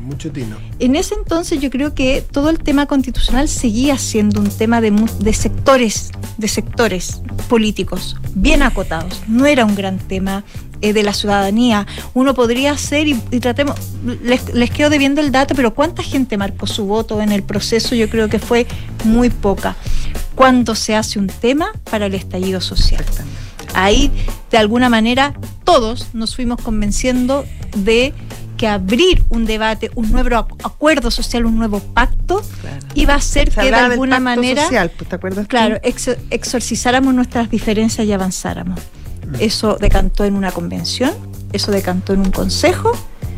mucho tino. En ese entonces yo creo que todo el tema constitucional seguía siendo un tema de, de sectores, de sectores políticos bien acotados. No era un gran tema eh, de la ciudadanía. Uno podría hacer, y, y tratemos, les, les quedo debiendo el dato, pero ¿cuánta gente marcó su voto en el proceso? Yo creo que fue muy poca. Cuando se hace un tema para el estallido social. Ahí, de alguna manera, todos nos fuimos convenciendo de que abrir un debate, un nuevo acuerdo social, un nuevo pacto, claro, iba a hacer que de alguna manera, social, ¿te acuerdas? Claro, ex, exorcizáramos nuestras diferencias y avanzáramos. Mm. Eso decantó en una convención, eso decantó en un consejo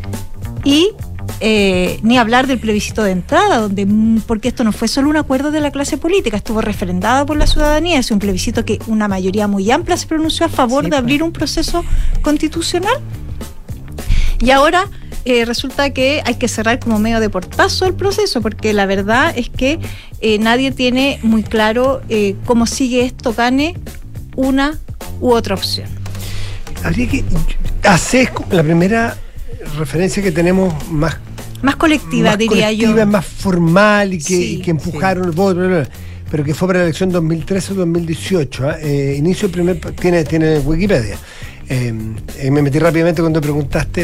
y Eh, ni hablar del plebiscito de entrada, donde porque esto no fue solo un acuerdo de la clase política, estuvo refrendado por la ciudadanía, es un plebiscito que una mayoría muy amplia se pronunció a favor sí, de abrir un proceso constitucional. Y ahora eh, resulta que hay que cerrar como medio de portazo el proceso, porque la verdad es que eh, nadie tiene muy claro eh, cómo sigue esto, gane una u otra opción. Habría que hacer la primera referencia que tenemos más más colectiva, más diría colectiva, yo, más formal y que, sí, y que empujaron sí. el voto, bla, bla, bla, pero que fue para la elección dos mil trece o dos mil dieciocho. ¿eh? Eh, inicio el primer tiene tiene Wikipedia. Eh, eh, me metí rápidamente cuando preguntaste.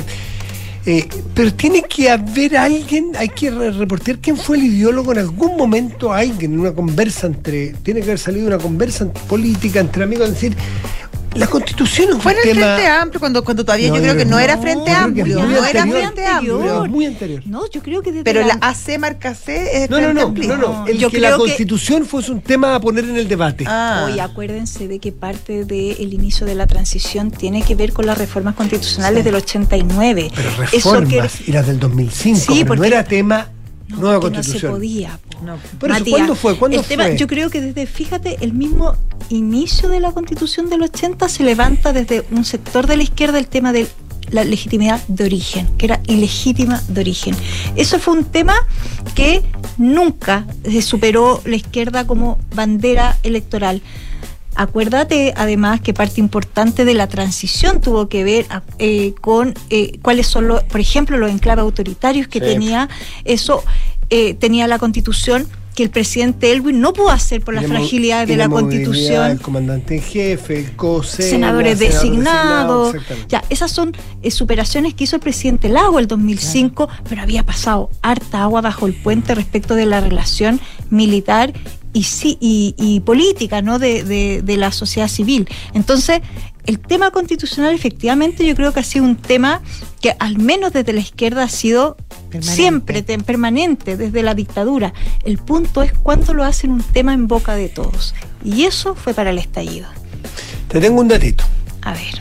Eh, pero tiene que haber alguien, hay que reportar quién fue el ideólogo en algún momento, alguien en una conversa entre, tiene que haber salido una conversa política entre amigos, es decir, la Constitución es un fue en el tema... Frente Amplio, cuando, cuando todavía no, yo creo no, que no no, era Frente no, Amplio, no no era anterior, Frente Amplio. Es muy anterior. No, yo creo que desde Pero la, la A C marca C es No, no, Frente no, Amplio. no, no, el Yo que creo la que- Constitución fuese un tema a poner en el debate. Ah. Oye, acuérdense de que parte del inicio de la transición tiene que ver con las reformas constitucionales Sí. del ochenta y nueve. Pero Eso reformas que- y las del dos mil cinco, Sí, pero no porque- era tema no, nueva que no se Constitución. podía. Po. No. Por eso, Matías, ¿cuándo fue? ¿Cuándo el tema, fue? yo creo que desde, fíjate, el mismo inicio de la Constitución del ochenta se levanta desde un sector de la izquierda el tema de la legitimidad de origen, que era ilegítima de origen. Eso fue un tema que nunca se superó la izquierda como bandera electoral. Acuérdate además que parte importante de la transición tuvo que ver eh, con eh, cuáles son los, por ejemplo, los enclaves autoritarios que Sí. tenía eso, eh, tenía la Constitución, que el presidente Elwin no pudo hacer por las Y la mo- fragilidades y de la movilidad, Constitución. El comandante en jefe, el COSE, Senadores designados, exactamente. ya, esas son eh, superaciones que hizo el presidente Lago el dos mil cinco, claro. Pero había pasado harta agua bajo el puente respecto de la relación militar y, sí, y, y política, ¿no? de, de, de la sociedad civil. Entonces, el tema constitucional efectivamente yo creo que ha sido un tema que al menos desde la izquierda ha sido Permanente. siempre te- permanente desde la dictadura. El punto es cuándo lo hacen un tema en boca de todos. Y eso fue para el estallido. Te tengo un datito. A ver.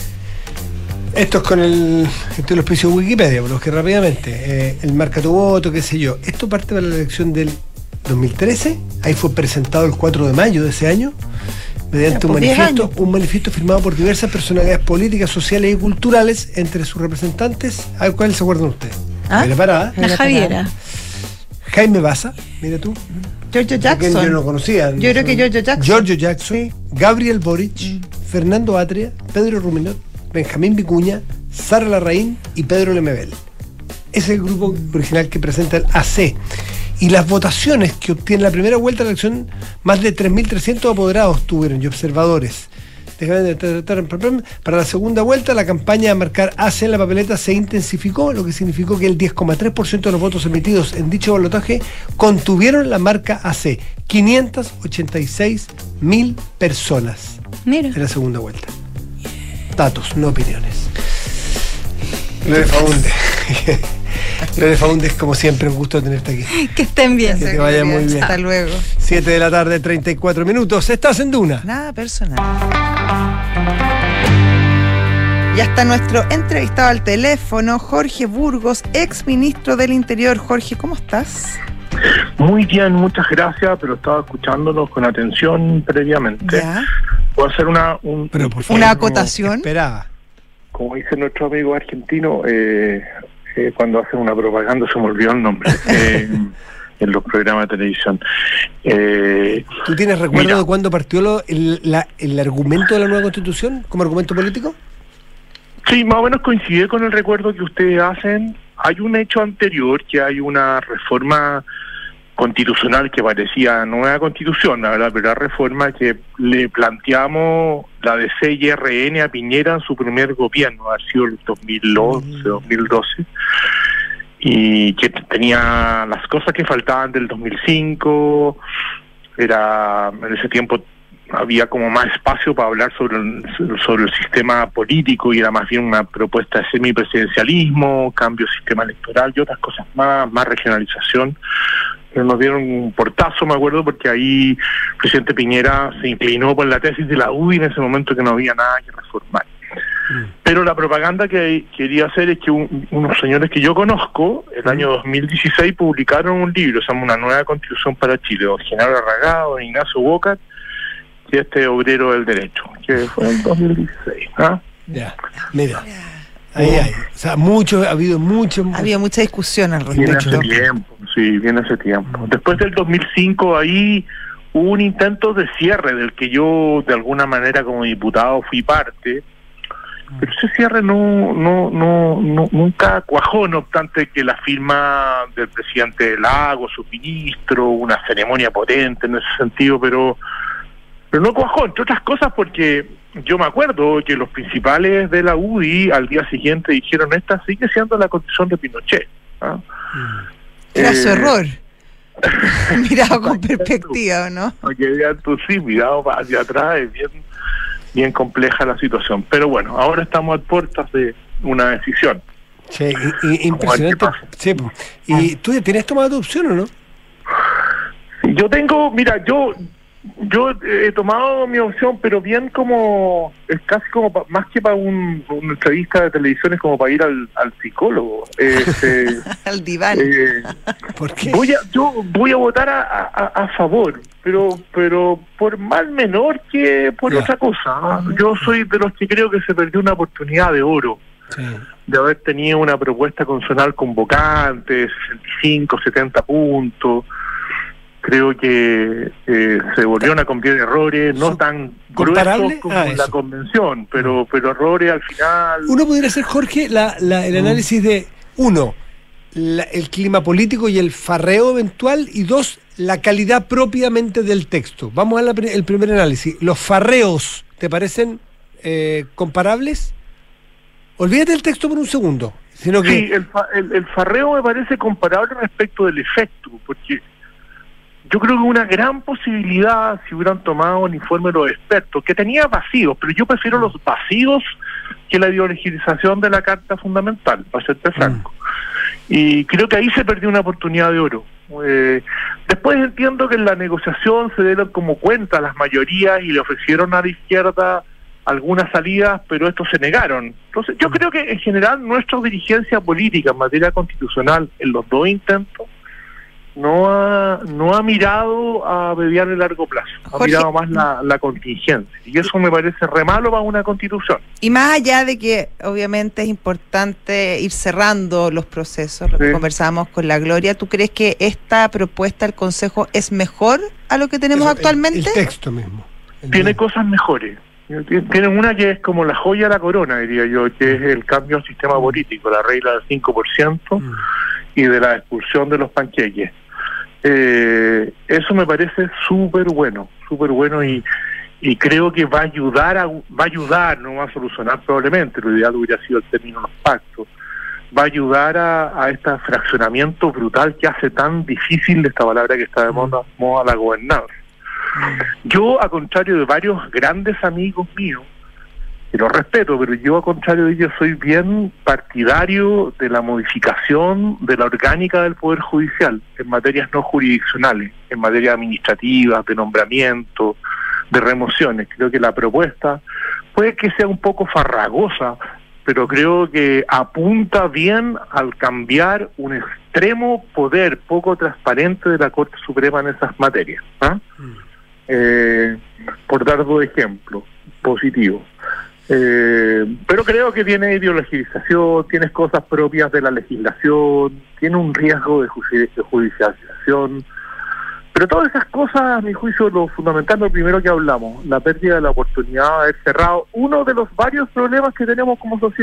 Esto es con el, esto lo auspicio de Wikipedia, por los que rápidamente, eh, el marca tu voto, qué sé yo. Esto parte para la elección del dos mil trece, ahí fue presentado el cuatro de mayo de ese año, mediante Ya, un pues, diez manifiesto, años. un manifiesto firmado por diversas personalidades políticas, sociales y culturales, entre sus representantes, ¿a cuál se acuerdan ustedes? ¿Ah? Javiera Parada, La Javiera Javiera. Jaime Baza, mira tú, Giorgio a quien Jackson. yo no conocía. Yo creo que Giorgio Jackson. Giorgio Jackson, Gabriel Boric, Fernando Atria, Pedro Ruminot, Benjamín Vicuña, Sara Larraín y Pedro Lemebel. Ese es el grupo original que presenta el A C. Y las votaciones que obtiene la primera vuelta de la elección, más de tres mil trescientos apoderados tuvieron y observadores. Para la segunda vuelta, la campaña de marcar A C en la papeleta se intensificó, lo que significó que el diez coma tres por ciento de los votos emitidos en dicho balotaje contuvieron la marca A C. quinientas ochenta y seis mil personas Mira. en la segunda vuelta. Datos, no opiniones. Lo de Faunde. Lo de Faunde es como siempre un gusto tenerte aquí. Que estén bien. Que te vaya muy bien. Hasta luego. siete de la tarde, treinta y cuatro minutos. Estás en Duna. Nada personal. Ya está nuestro entrevistado al teléfono, Jorge Burgos, ex ministro del Interior. Jorge, ¿cómo estás? Muy bien, muchas gracias, pero estaba escuchándolos con atención previamente. Ya. Puedo hacer una, un, Pero por favor, Una como- acotación. Esperaba. Como dice nuestro amigo argentino, eh, eh, cuando hacen una propaganda se me olvidó el nombre, eh, en los programas de televisión. Eh, ¿Tú tienes recuerdo Mira. de cuándo partió lo- el, la- el argumento de la nueva Constitución como argumento político? sí, más o menos coincide con el recuerdo que ustedes hacen hay un hecho anterior, que hay una reforma constitucional que parecía nueva constitución, la verdad, pero la reforma que le planteamos la D C y R N a Piñera en su primer gobierno, ha sido el dos mil once, dos mil doce, y que tenía las cosas que faltaban del dos mil cinco, era en ese tiempo había como más espacio para hablar sobre el, sobre el sistema político y era más bien una propuesta de semipresidencialismo, cambio de sistema electoral y otras cosas más, más regionalización. Pero nos dieron un portazo, me acuerdo, porque ahí el presidente Piñera se inclinó por la tesis de la U D I en ese momento que no había nada que reformar. Mm. Pero la propaganda que quería hacer es que un, unos señores que yo conozco, el año dos mil dieciséis, publicaron un libro, se llama Una nueva constitución para Chile, don Genaro Arragado, don Ignacio Boca, y este obrero del derecho, que fue en dos mil dieciséis. ¿Ah? Ya, mira. Ahí hay. O sea, mucho, ha habido mucho. Ha habido mucha discusión al Viene respecto. hace tiempo, sí, viene hace tiempo. Después del dos mil cinco, ahí hubo un intento de cierre del que yo, de alguna manera, como diputado, fui parte. Pero ese cierre no, no, no, no nunca cuajó, no obstante que la firma del presidente Lagos, su ministro, una ceremonia potente en ese sentido, pero. Pero no cuajó, entre otras cosas porque yo me acuerdo que los principales de la U D I al día siguiente dijeron, esta sigue siendo la constitución de Pinochet. ¿Ah? Era eh, su error. Mirado con perspectiva, ¿no? Que vean tú, sí, mirado hacia atrás, es bien, bien compleja la situación. Pero bueno, ahora estamos a puertas de una decisión. Sí, y, y, impresionante. Sí, ¿y tú ya tienes tomado tu opción o no? Yo tengo, mira, yo... Yo he tomado mi opción, pero bien como, es casi como pa, más que para un, una entrevista de televisión, es como para ir al, al psicólogo. Este, al diván. Eh, ¿Por qué? Voy a, yo voy a votar a, a, a favor, pero pero por mal menor que por ya. otra cosa. ¿No? Yo soy de los que creo que se perdió una oportunidad de oro. Sí. De haber tenido una propuesta constitucional convocante, sesenta y cinco, setenta puntos. Creo que eh, se volvieron a cometer errores, no tan gruesos como ah, la convención, pero pero errores al final. Uno podría hacer, Jorge, la, la, el análisis de, uno, la, el clima político y el farreo eventual, y dos, la calidad propiamente del texto. Vamos al el primer análisis. ¿Los farreos te parecen eh, comparables? Olvídate del texto por un segundo. Sino que... Sí, el, fa, el, el farreo me parece comparable respecto del efecto, porque yo creo que una gran posibilidad, si hubieran tomado un informe de los expertos, que tenía vacíos, pero yo prefiero los vacíos que la ideologización de la Carta Fundamental, para serte franco. Mm. Y creo que ahí se perdió una oportunidad de oro. Eh, después entiendo que en la negociación se dieron como cuenta las mayorías y le ofrecieron a la izquierda algunas salidas, pero estos se negaron. Entonces, yo creo que en general nuestra dirigencia política en materia constitucional en los dos intentos no ha no ha mirado a mediano y largo plazo, Jorge, ha mirado más la, la contingencia, y eso me parece re malo para una constitución. Y más allá de que obviamente es importante ir cerrando los procesos, lo que sí. conversábamos con la Gloria, ¿tú crees que esta propuesta del Consejo es mejor a lo que tenemos eso, actualmente? El, el texto mismo. El Tiene mismo. cosas mejores. Tienen una que es como la joya de la corona, diría yo, que es el cambio al sistema político, la regla del cinco por ciento mm. y de la expulsión de los panqueques. Eh, eso me parece súper bueno, súper bueno y, y creo que va a ayudar, a, va a ayudar, no va a solucionar probablemente, lo ideal hubiera sido el término de los pactos, va a ayudar a, a este fraccionamiento brutal que hace tan difícil esta palabra que está de moda, moda la gobernanza. Yo, a contrario de varios grandes amigos míos, que los respeto, pero yo, a contrario de ellos, soy bien partidario de la modificación de la orgánica del Poder Judicial en materias no jurisdiccionales, en materia administrativa, de nombramiento, de remociones. Creo que la propuesta puede que sea un poco farragosa, pero creo que apunta bien al cambiar un extremo poder poco transparente de la Corte Suprema en esas materias. ¿Ah? Mm. Eh, por dar dos ejemplos positivos. Eh, pero creo que tiene ideologización, tiene cosas propias de la legislación, tiene un riesgo de, ju- de judicialización, pero todas esas cosas, a mi juicio, lo fundamental, lo primero que hablamos, la pérdida de la oportunidad de haber cerrado uno de los varios problemas que tenemos como sociedad,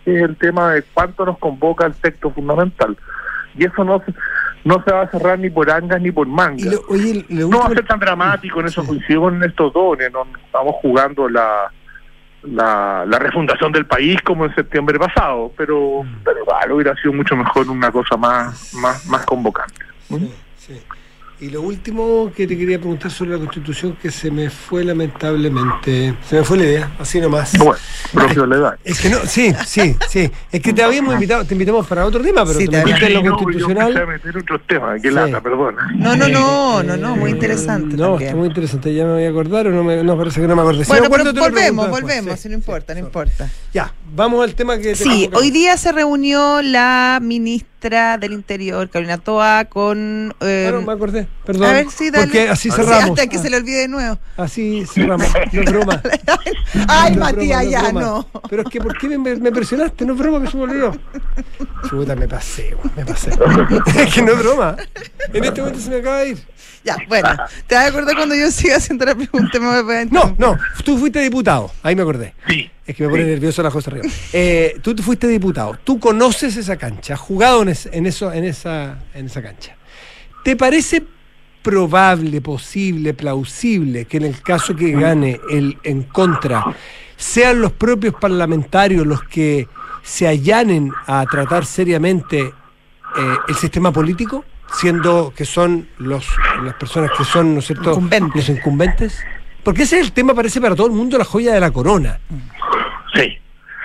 que es el tema de cuánto nos convoca el texto fundamental. Y eso no se, no se va a cerrar ni por angas ni por mangas. Y lo, oye, lo no va a último- ser tan dramático, en eso Sí. coincido con estos dones, no no estamos jugando la, la la refundación del país como en septiembre pasado, pero, pero igual hubiera sido mucho mejor una cosa más, más, más convocante. Sí, sí. Y lo último que te quería preguntar sobre la Constitución, que se me fue lamentablemente, se me fue la idea, así nomás. Bueno, propio de la edad. Es que no, sí, sí, sí. Es que te habíamos invitado, te invitamos para otro tema, pero Sí, te te metiste en lo Sí, no, yo constitucional. empecé a meter otros temas, que Sí. lata, perdona. No, no, no, no, Eh, no, muy interesante No, también. está muy interesante. Ya me voy a acordar o no me, no, parece que no me acordé. Si Bueno, me acuerdo, pero te lo pregunto volvemos, después. volvemos, Sí, si no importa, sí, no sí. importa. Ya, vamos al tema que te Sí, convocamos. hoy día se reunió la ministra del Interior, Carolina Toa, con... eh, Claro, me acordé, perdón. a ver, sí, dale. Porque así Sí, cerramos. hasta que Ah, se le olvide de nuevo. Así cerramos. No es broma. Ay, No es Matías, broma, no es ya broma. no. Pero es que, ¿por qué me, me presionaste? No es broma que se me olvidó. Chuta, me pasé, güey, me pasé. Es que no es broma. En este momento se me acaba de ir. Ya, bueno, ¿te vas a acordar cuando yo siga haciendo la pregunta? Me voy a No, no, tú fuiste diputado. Ahí me acordé. Sí. Es que me pone Sí. nervioso la José Río. Eh, tú fuiste diputado. Tú conoces esa cancha. Has jugado en, es- en eso, en esa, en esa cancha. ¿Te parece probable, posible, plausible que en el caso que gane el en contra sean los propios parlamentarios los que se allanen a tratar seriamente eh, el sistema político, siendo que son los las personas que son, ¿no es cierto?, Incumbentes. los incumbentes? Porque ese es el tema, parece para todo el mundo la joya de la corona. Sí.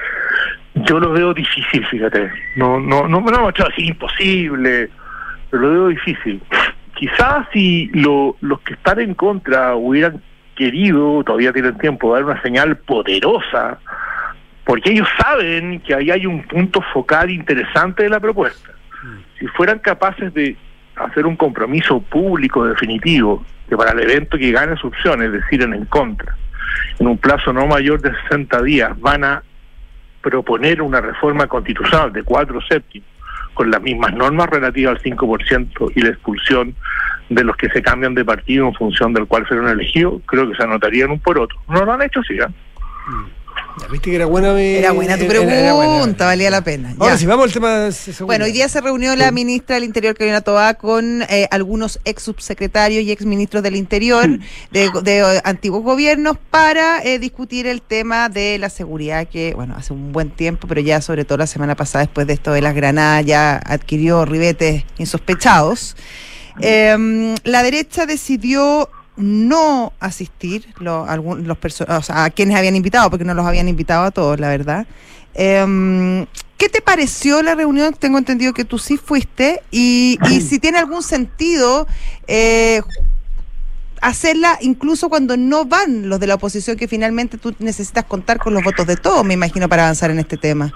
Yo lo veo difícil, fíjate. No, no, no me lo he hecho así imposible, pero lo veo difícil. Quizás si lo, los que están en contra hubieran querido, todavía tienen tiempo, dar una señal poderosa, porque ellos saben que ahí hay un punto focal interesante de la propuesta. Si fueran capaces de hacer un compromiso público definitivo, que para el evento que gane su opción, es decir, en en contra, en un plazo no mayor de sesenta días, van a proponer una reforma constitucional de cuatro séptimos, con las mismas normas relativas al cinco por ciento y la expulsión de los que se cambian de partido en función del cual fueron elegidos, creo que se anotarían un por otro. No lo han hecho, sí, ¿eh? Ya viste que era buena mi- Era buena tu era- pregunta, era buena. valía la pena. Ahora Ya. sí, vamos al tema de seguridad. Bueno, hoy día se reunió la ministra del Interior, Carolina Toa, con eh, algunos ex subsecretarios y ex ministros del Interior de, de eh, antiguos gobiernos para eh, discutir el tema de la seguridad que, bueno, hace un buen tiempo, pero ya sobre todo la semana pasada, después de esto de las granadas, ya adquirió ribetes insospechados. Eh, la derecha decidió no asistir lo, algún, los perso- o sea, a quienes habían invitado, porque no los habían invitado a todos, la verdad. Eh, ¿Qué te pareció la reunión? Tengo entendido que tú sí fuiste y, y si tiene algún sentido eh, hacerla incluso cuando no van los de la oposición, que finalmente tú necesitas contar con los votos de todos, me imagino, para avanzar en este tema.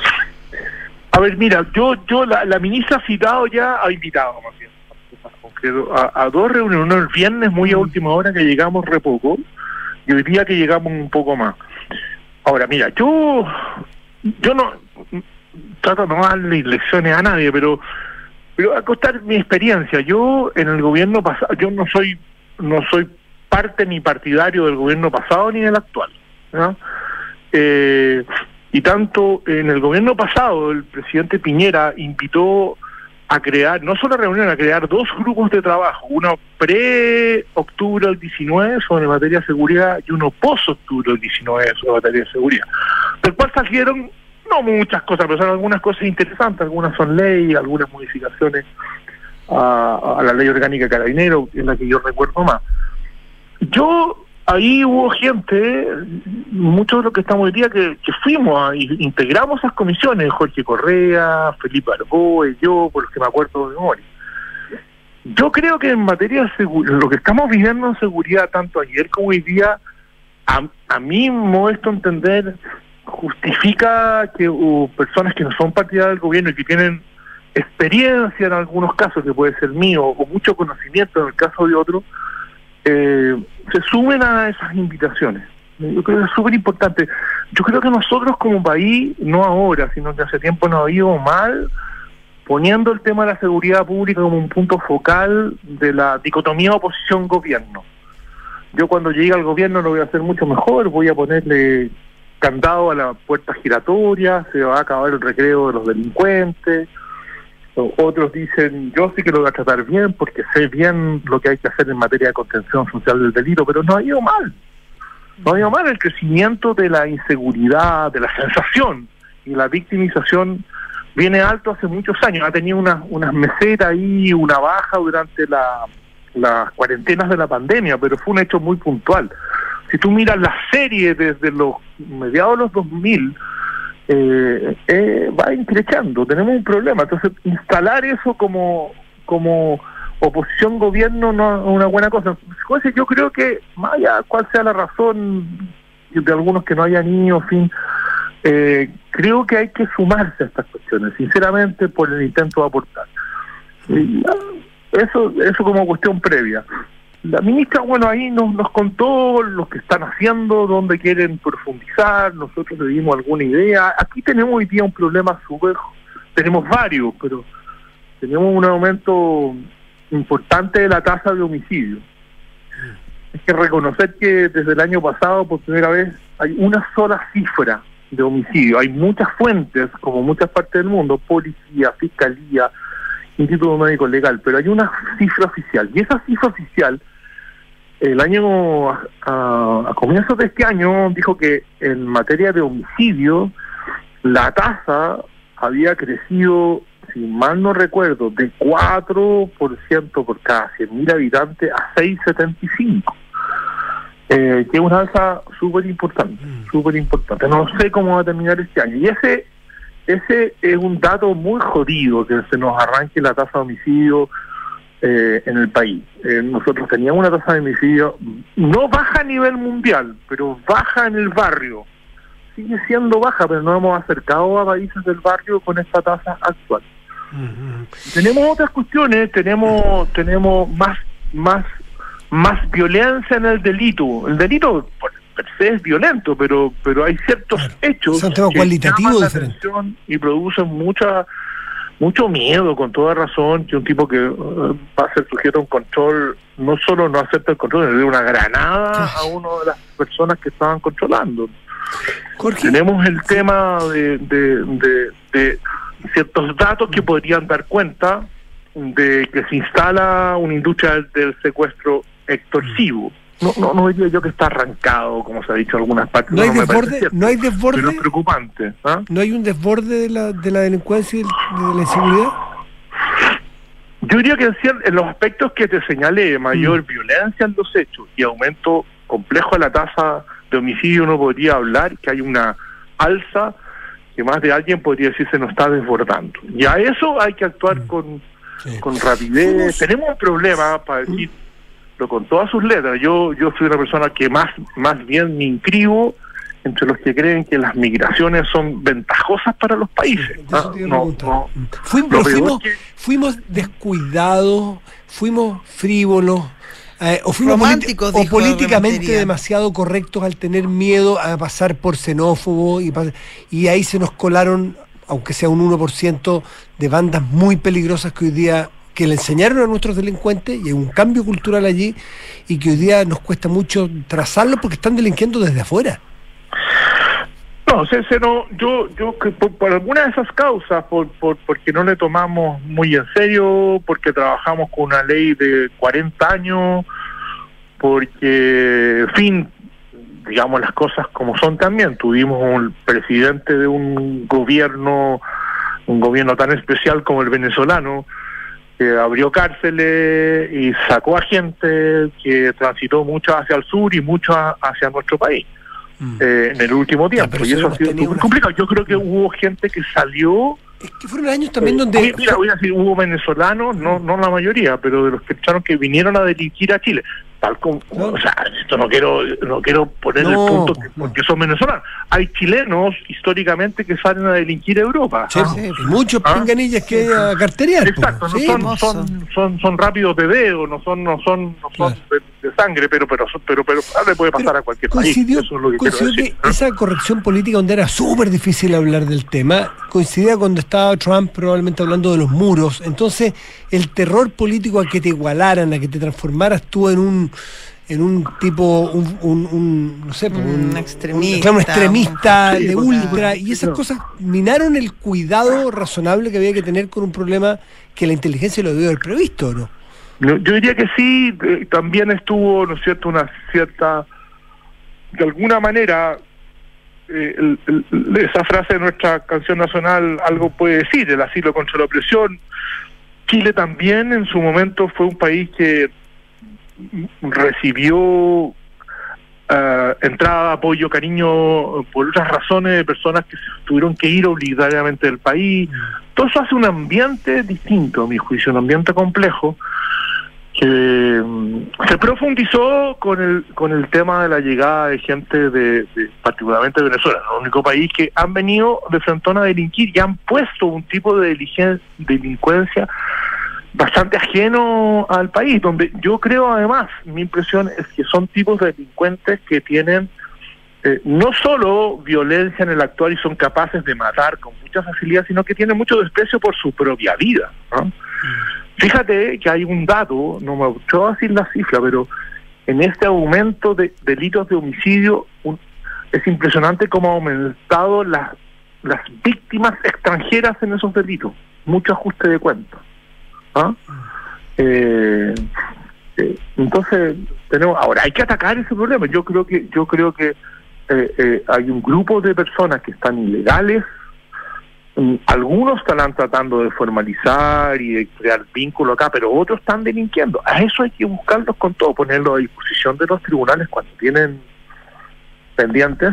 A ver, mira, yo, yo la, la ministra ha citado ya, ha invitado más bien, más concreto, a, a dos reuniones, uno el viernes muy a última hora que llegamos re poco, y hoy día que llegamos un poco más. Ahora, mira, yo yo no trato de no darle lecciones a nadie, pero pero a contar mi experiencia. Yo en el gobierno pasado, yo no soy no soy parte ni partidario del gobierno pasado ni del actual, ¿no? Eh, y tanto en el gobierno pasado el presidente Piñera invitó a crear, no solo a reunir, a crear dos grupos de trabajo, uno pre-octubre del diecinueve sobre materia de seguridad y uno post-octubre del diecinueve sobre materia de seguridad, del cual salieron no muchas cosas, pero son algunas cosas interesantes, algunas son leyes, algunas modificaciones a, a la ley orgánica de Carabineros, en la que yo recuerdo más. Yo, ahí hubo gente, muchos de los que estamos hoy día, que, que fuimos, a, integramos esas comisiones, Jorge Correa, Felipe Arboe, yo, por los que me acuerdo de memoria. Yo creo que en materia de seguridad, lo que estamos viviendo en seguridad, tanto ayer como hoy día, a, a mí, modesto entender, justifica que uh, personas que no son partidarias del gobierno y que tienen experiencia en algunos casos, que puede ser mío, o mucho conocimiento en el caso de otros, eh, se sumen a esas invitaciones. Yo creo que es súper importante. Yo creo que nosotros como país, no ahora, sino que hace tiempo nos ha ido mal, poniendo el tema de la seguridad pública como un punto focal de la dicotomía oposición-gobierno. Yo cuando llegue al gobierno lo voy a hacer mucho mejor, voy a ponerle candado a la puerta giratoria, se va a acabar el recreo de los delincuentes. Otros dicen, yo sí que lo voy a tratar bien porque sé bien lo que hay que hacer en materia de contención social del delito, pero no ha ido mal. No ha ido mal el crecimiento de la inseguridad, de la sensación, y la victimización viene alto hace muchos años. Ha tenido unas unas mesetas ahí, una baja durante la, las cuarentenas de la pandemia, pero fue un hecho muy puntual. Si tú miras la serie desde los mediados de los dos mil, Eh, eh, va increciendo, tenemos un problema. Entonces, instalar eso como como oposición gobierno no es una buena cosa. Entonces, yo creo que, más allá cuál sea la razón de algunos que no hayan ido, en fin, eh, creo que hay que sumarse a estas cuestiones, sinceramente, por el intento de aportar. Y, eso, eso como cuestión previa. La ministra, bueno, ahí nos, nos contó lo que están haciendo, dónde quieren profundizar, nosotros le dimos alguna idea. Aquí tenemos hoy día un problema súper, tenemos varios, pero tenemos un aumento importante de la tasa de homicidio. Hay que reconocer que desde el año pasado, por primera vez, hay una sola cifra de homicidio. Hay muchas fuentes, como muchas partes del mundo, policía, fiscalía, Instituto Médico Legal, pero hay una cifra oficial, y esa cifra oficial el año a, a, a comienzos de este año dijo que en materia de homicidio la tasa había crecido, si mal no recuerdo, de cuatro por ciento por cada cien mil habitantes a seis coma setenta y cinco, eh, que es una alza súper importante, súper importante. No sé cómo va a terminar este año, y ese ese es un dato muy jodido, que se nos arranque la tasa de homicidio Eh, en el país. Eh, nosotros teníamos una tasa de homicidio no baja a nivel mundial, pero baja en el barrio. Sigue siendo baja, pero nos hemos acercado a países del barrio con esta tasa actual. Uh-huh. Tenemos otras cuestiones, tenemos tenemos más más más violencia en el delito. El delito por per se es violento, pero pero hay ciertos claro, hechos son temas cualitativos diferentes y producen mucha mucho miedo, con toda razón, que un tipo que uh, va a ser sujeto a un control, no solo no acepta el control, le da una granada a una de las personas que estaban controlando. Jorge. Tenemos el tema de, de, de, de ciertos datos que podrían dar cuenta de que se instala una industria del, del secuestro extorsivo. No, no, no diría yo que está arrancado, como se ha dicho en algunas partes. No hay no desborde, no hay desborde. Pero es preocupante. ¿Ah? ¿No hay un desborde de la, de la delincuencia y de la inseguridad? Yo diría que en los aspectos que te señalé, mayor mm. violencia en los hechos y aumento complejo de la tasa de homicidio, uno podría hablar que hay una alza que más de alguien podría decir se nos está desbordando. Y a eso hay que actuar mm. con, sí. con rapidez. Fuimos... Tenemos un problema, para decir mm. con todas sus letras. Yo yo soy una persona que más más bien me inscribo entre los que creen que las migraciones son ventajosas para los países. Sí, ¿ah? no, no, fuimos, fuimos, que... fuimos descuidados, fuimos frívolos, eh, o fuimos románticos, politi- o políticamente demasiado correctos al tener miedo a pasar por xenófobo y, y ahí se nos colaron, aunque sea un uno por ciento, de bandas muy peligrosas que hoy día que le enseñaron a nuestros delincuentes, y hay un cambio cultural allí, y que hoy día nos cuesta mucho trazarlo porque están delinquiendo desde afuera. No, se, se no, yo, yo que por, por alguna de esas causas, por, por porque no le tomamos muy en serio, porque trabajamos con una ley de cuarenta años, porque, en fin, digamos las cosas como son también. Tuvimos un presidente de un gobierno, un gobierno tan especial como el venezolano, que abrió cárceles y sacó a gente que transitó mucho hacia el sur y mucho a, hacia nuestro país mm. eh, en el último tiempo. Ya, y eso ha sido muy una... complicado. Yo creo que hubo gente que salió... Es que fueron años también eh, donde... Mira, voy a decir, hubo venezolanos, no no la mayoría, pero de los que echaron que vinieron a delinquir a Chile. Tal como, no. O sea, esto no quiero no quiero poner no, el punto que, porque no. son venezolanos. Hay chilenos históricamente que salen a delinquir a Europa. Sí, ¿ah? sí, muchos ¿Ah? pinganillas que a carterear. Exacto, no sí, son, son son son rápidos de dedo, no son no son no son claro. de, de sangre, pero pero pero pero, pero le puede pasar pero a cualquier coincidió, país. Eso es lo que coincidió quiero decir, que ¿no? Esa corrección política donde era súper difícil hablar del tema, coincidía cuando estaba Trump probablemente hablando de los muros. Entonces, el terror político a que te igualaran, a que te transformaras tú en un en un tipo, un, un, un no sé, un, Un extremista, un, un extremista un- sí, de pues, ultra, sí, y esas no. cosas minaron el cuidado razonable que había que tener con un problema que la inteligencia lo debió haber previsto, ¿no? No, yo diría que sí, eh, también estuvo, ¿no es cierto?, una cierta, de alguna manera, eh, el- el- esa frase de nuestra canción nacional, algo puede decir, el asilo contra la opresión. Chile también en su momento fue un país que recibió eh, entrada, apoyo, cariño por otras razones de personas que se tuvieron que ir obligatoriamente del país. Todo eso hace un ambiente distinto, a mi juicio, un ambiente complejo que mm, se profundizó con el con el tema de la llegada de gente de, de particularmente de Venezuela, ¿no? El único país que han venido de frentón a delinquir y han puesto un tipo de diligen- delincuencia bastante ajeno al país, donde yo creo además, mi impresión es que son tipos de delincuentes que tienen eh, no solo violencia en el actuar y son capaces de matar con mucha facilidad, sino que tienen mucho desprecio por su propia vida, ¿no? Fíjate que hay un dato, no me atrevo a decir la cifra, pero en este aumento de delitos de homicidio un, es impresionante cómo ha aumentado las las víctimas extranjeras en esos delitos. Mucho ajuste de cuentas. ¿Ah? Eh, eh, entonces tenemos ahora hay que atacar ese problema. Yo creo que yo creo que eh, eh, hay un grupo de personas que están ilegales. Mm, Algunos están tratando de formalizar y de crear vínculo acá, pero otros están delinquiendo. A eso hay que buscarlos con todo, ponerlos a disposición de los tribunales cuando tienen pendientes,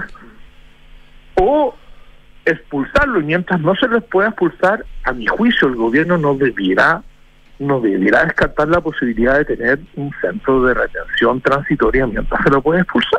o expulsarlos. Y mientras no se les pueda expulsar, a mi juicio el gobierno no debiera no debiera descartar la posibilidad de tener un centro de retención transitoria mientras se lo puede expulsar.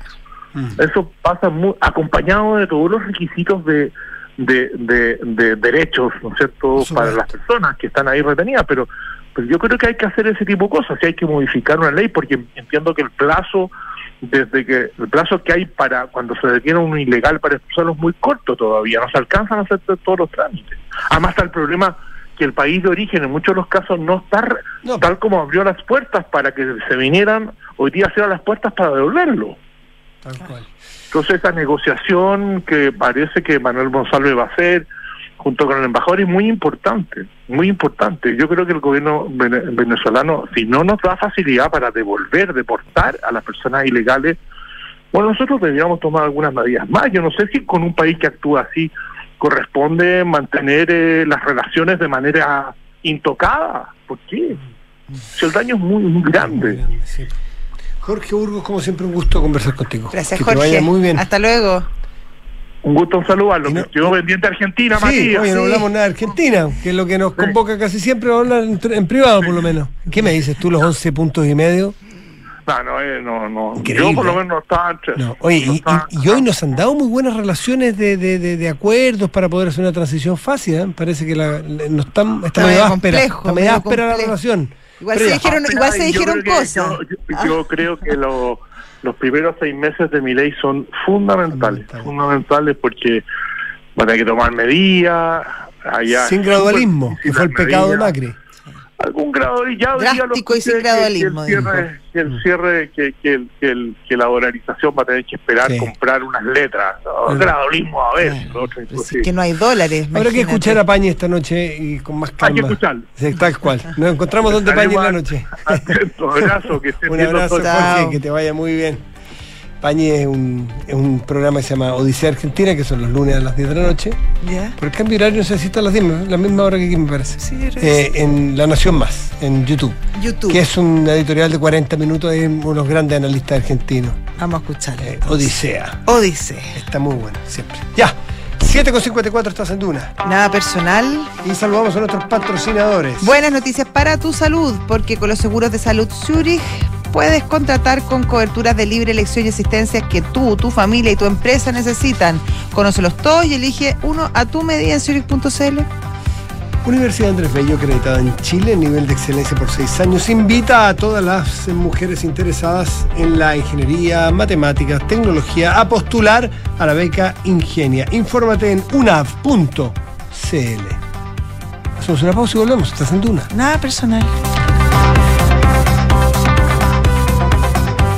Mm. Eso pasa muy acompañado de todos los requisitos de de, de, de derechos, ¿no es cierto?, Por para supuesto. las personas que están ahí retenidas, pero, pero yo creo que hay que hacer ese tipo de cosas, y hay que modificar una ley, porque entiendo que el plazo, desde que el plazo que hay para cuando se detiene un ilegal para expulsarlo es muy corto todavía, no se alcanzan a hacer todos los trámites. Además está el problema que el país de origen en muchos de los casos no está re- No. tal como abrió las puertas para que se vinieran, hoy día cierra las puertas para devolverlo. Tal cual. Entonces esa negociación que parece que Manuel Monsalve va a hacer junto con el embajador es muy importante, muy importante. Yo creo que el gobierno vene- venezolano, si no nos da facilidad para devolver, deportar a las personas ilegales, bueno, nosotros deberíamos tomar algunas medidas más. Yo no sé si con un país que actúa así corresponde mantener eh, las relaciones de manera intocada. ¿Por qué? Si el daño es muy, muy Muy grande. grande, sí. Jorge Burgos, como siempre, un gusto conversar contigo. Gracias, que Jorge. te vaya muy bien. Hasta luego. Un gusto en saludarlo. Y no- Quedó pendiente Argentina, Sí, Matías. oye, no sí. hablamos nada de Argentina, que es lo que nos convoca casi siempre a hablar en, en privado, por lo menos. ¿Qué me dices tú, los once puntos y medio? No, no, eh, no, no. Increíble. Yo por lo menos no estaba entre No. Oye, no y, estaba- y- y hoy nos han dado muy buenas relaciones de, de, de, de acuerdos para poder hacer una transición fácil. ¿eh? Parece que la, la- no está, está, Está medio medio áspera, complejo, está medio medio áspera la complejo. relación. Igual Pero se ya. dijeron, igual se Yo dijeron creo que- cosas. Yo, yo- yo creo que lo- los primeros seis meses de mi ley son fundamentales, Fundamentales. fundamentales porque van a tener que tomar medidas. Allá Sin es gradualismo, súper que fue el difícil pecado de las Macri. medidas. Algún grado y ya hoy día lo Drástico y sin escuché, que- gradualismo, que el cierre, que, el cierre que, que, el- que, el- que la dolarización va a tener que esperar Sí. comprar unas letras. No, Sí. gradualismo, a ver. Claro, otro pero si imposible. es que no hay dólares. Habrá que imagínate. escuchar a Pañi esta noche y con más calma. Hay que escucharlo. Sí, tal cual. Nos encontramos donde Pañi en la noche. Atento, abrazo, que estén Un bien los abrazo, dos. Chao. Jorge, que te vaya muy bien. Pañi es un, es un programa que se llama Odisea Argentina, que son los lunes a las diez de la noche. ¿Ya? Por el cambio de horario no sé si está a las diez, la misma hora que aquí me parece. Sí, yo creo que Eh, en La Nación Más, en YouTube. YouTube. Que es un editorial de cuarenta minutos de unos grandes analistas argentinos. Vamos a escucharlo. Eh, Odisea. Odisea. Está muy bueno, siempre. Ya, siete con cincuenta y cuatro estás en Duna. Nada personal. Y saludamos a nuestros patrocinadores. Buenas noticias para tu salud, porque con los seguros de salud Zurich puedes contratar con coberturas de libre elección y asistencia que tú, tu familia y tu empresa necesitan. Conócelos todos y elige uno a tu medida en zurich punto c l. Universidad Andrés Bello, acreditada en Chile, nivel de excelencia por seis años, invita a todas las mujeres interesadas en la ingeniería, matemáticas, tecnología a postular a la beca Ingenia. Infórmate en unav punto c l. Hacemos una pausa y volvemos. Estás en Duna. Nada personal.